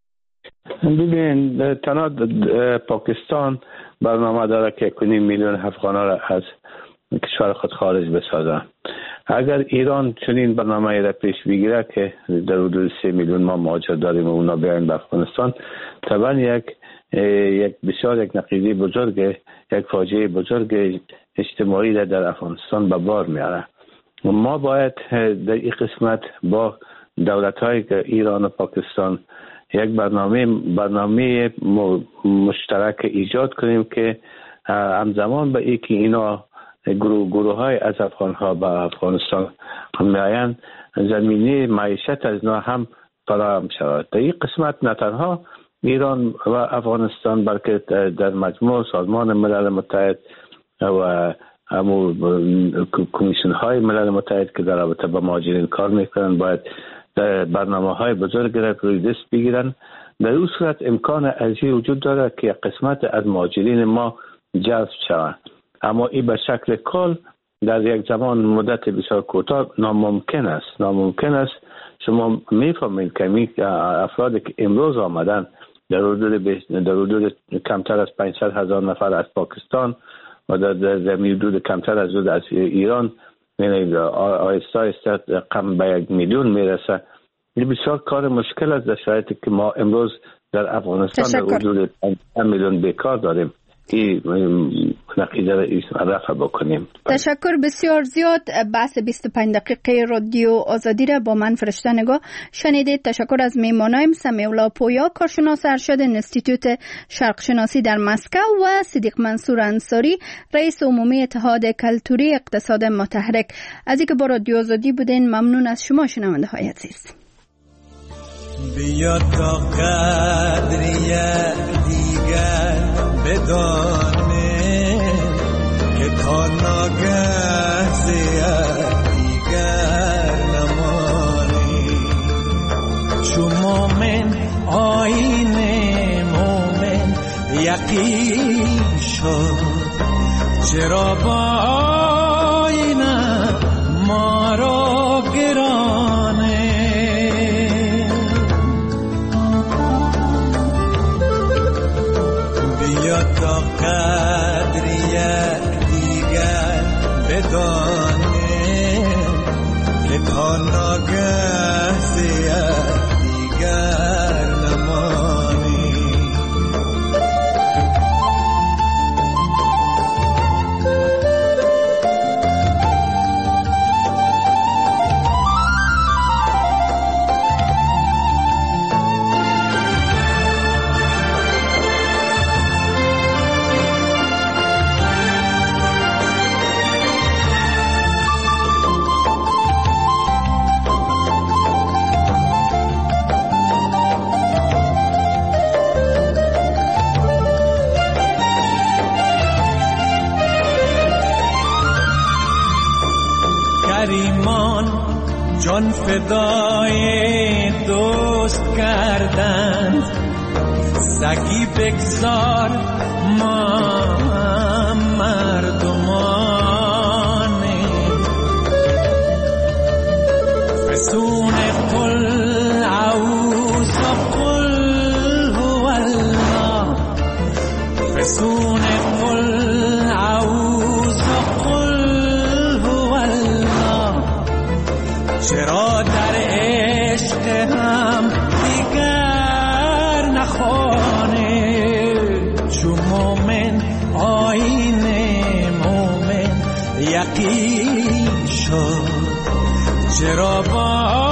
ببین، تنها پاکستان برنامه داره که کنیم میلیون افغانا را از کشور خود خارج بسازه. اگر ایران چنین برنامه را پیش بگیره که در حدود سه میلیون ما مهاجر داریم و اونا بیاین به افغانستان، طبعا یک یک بسیار یک نقیضه بزرگ، یک فاجعه بزرگ اجتماعی را در افغانستان به بار میاره. ما باید در این قسمت با دولت‌های ایران و پاکستان یک برنامه برنامه مشترک ایجاد کنیم که همزمان به اینکه اینا گروه گروه های از افغان ها به افغانستان میآیند، زمینه معیشت از اینا هم فراهم شود. در این قسمت نه تنها ایران و افغانستان بلکه در مجموع سازمان ملل متحد و همون کمیسیون های ملل متحد که در رابطه با مهاجرین کار میکنن باید برنامه های بزرگ را روی دست بگیرن. در این صورت امکان ارزی وجود داره که قسمت از مهاجرین ما جذب شوند، اما این به شکل کل در یک زمان مدت بسیار کوتاه ناممکن است. ناممکن است. شما میفهمید که افرادی که امروز آمدن در حدود در حدود کمتر از پانصد هزار نفر از پاکستان و در در حدود کمتر از حدود از ایران، یعنی آهسته آهسته کم به یک میلیون میرسه. این بسیار کار مشکل است در شرایطی که ما امروز در افغانستان در حدود پنج میلیون بیکار داریم. این نقیضه را رفع بکنیم. تشکر بسیار زیاد. بحث بیست و پنج دقیقه رادیو آزادی را با من فرشته نگاه شنیدید. تشکر از میمانایم سمیع الله پویا، کارشناس ارشد انستیتوت شرق شناسی در مسکو، و صدیق منصور انصاری، رئیس عمومی اتحاد کلتوری اقتصاد متحرک. از اینکه با رادیو آزادی بودین ممنون از شما شنونده های عزیز. بیا تا قدریه دیگر بدانه که تا ناگه زیاد دیگر نمانی. چو مومن آیین مومن یقین شد، چرا با آینه ما را گرانه. بیا تا قدریه دیگر بدانه که تا ناگه زیاد دیگر نمانی. جان فدای دوست کردند سگی بگذار ما مردمانه فسون قل عوز قل هو الله فسون قل عوز قل هو الله چرا در عشق هم دیگر نخوانه چو مومن آیین مومن یقین شد چرا با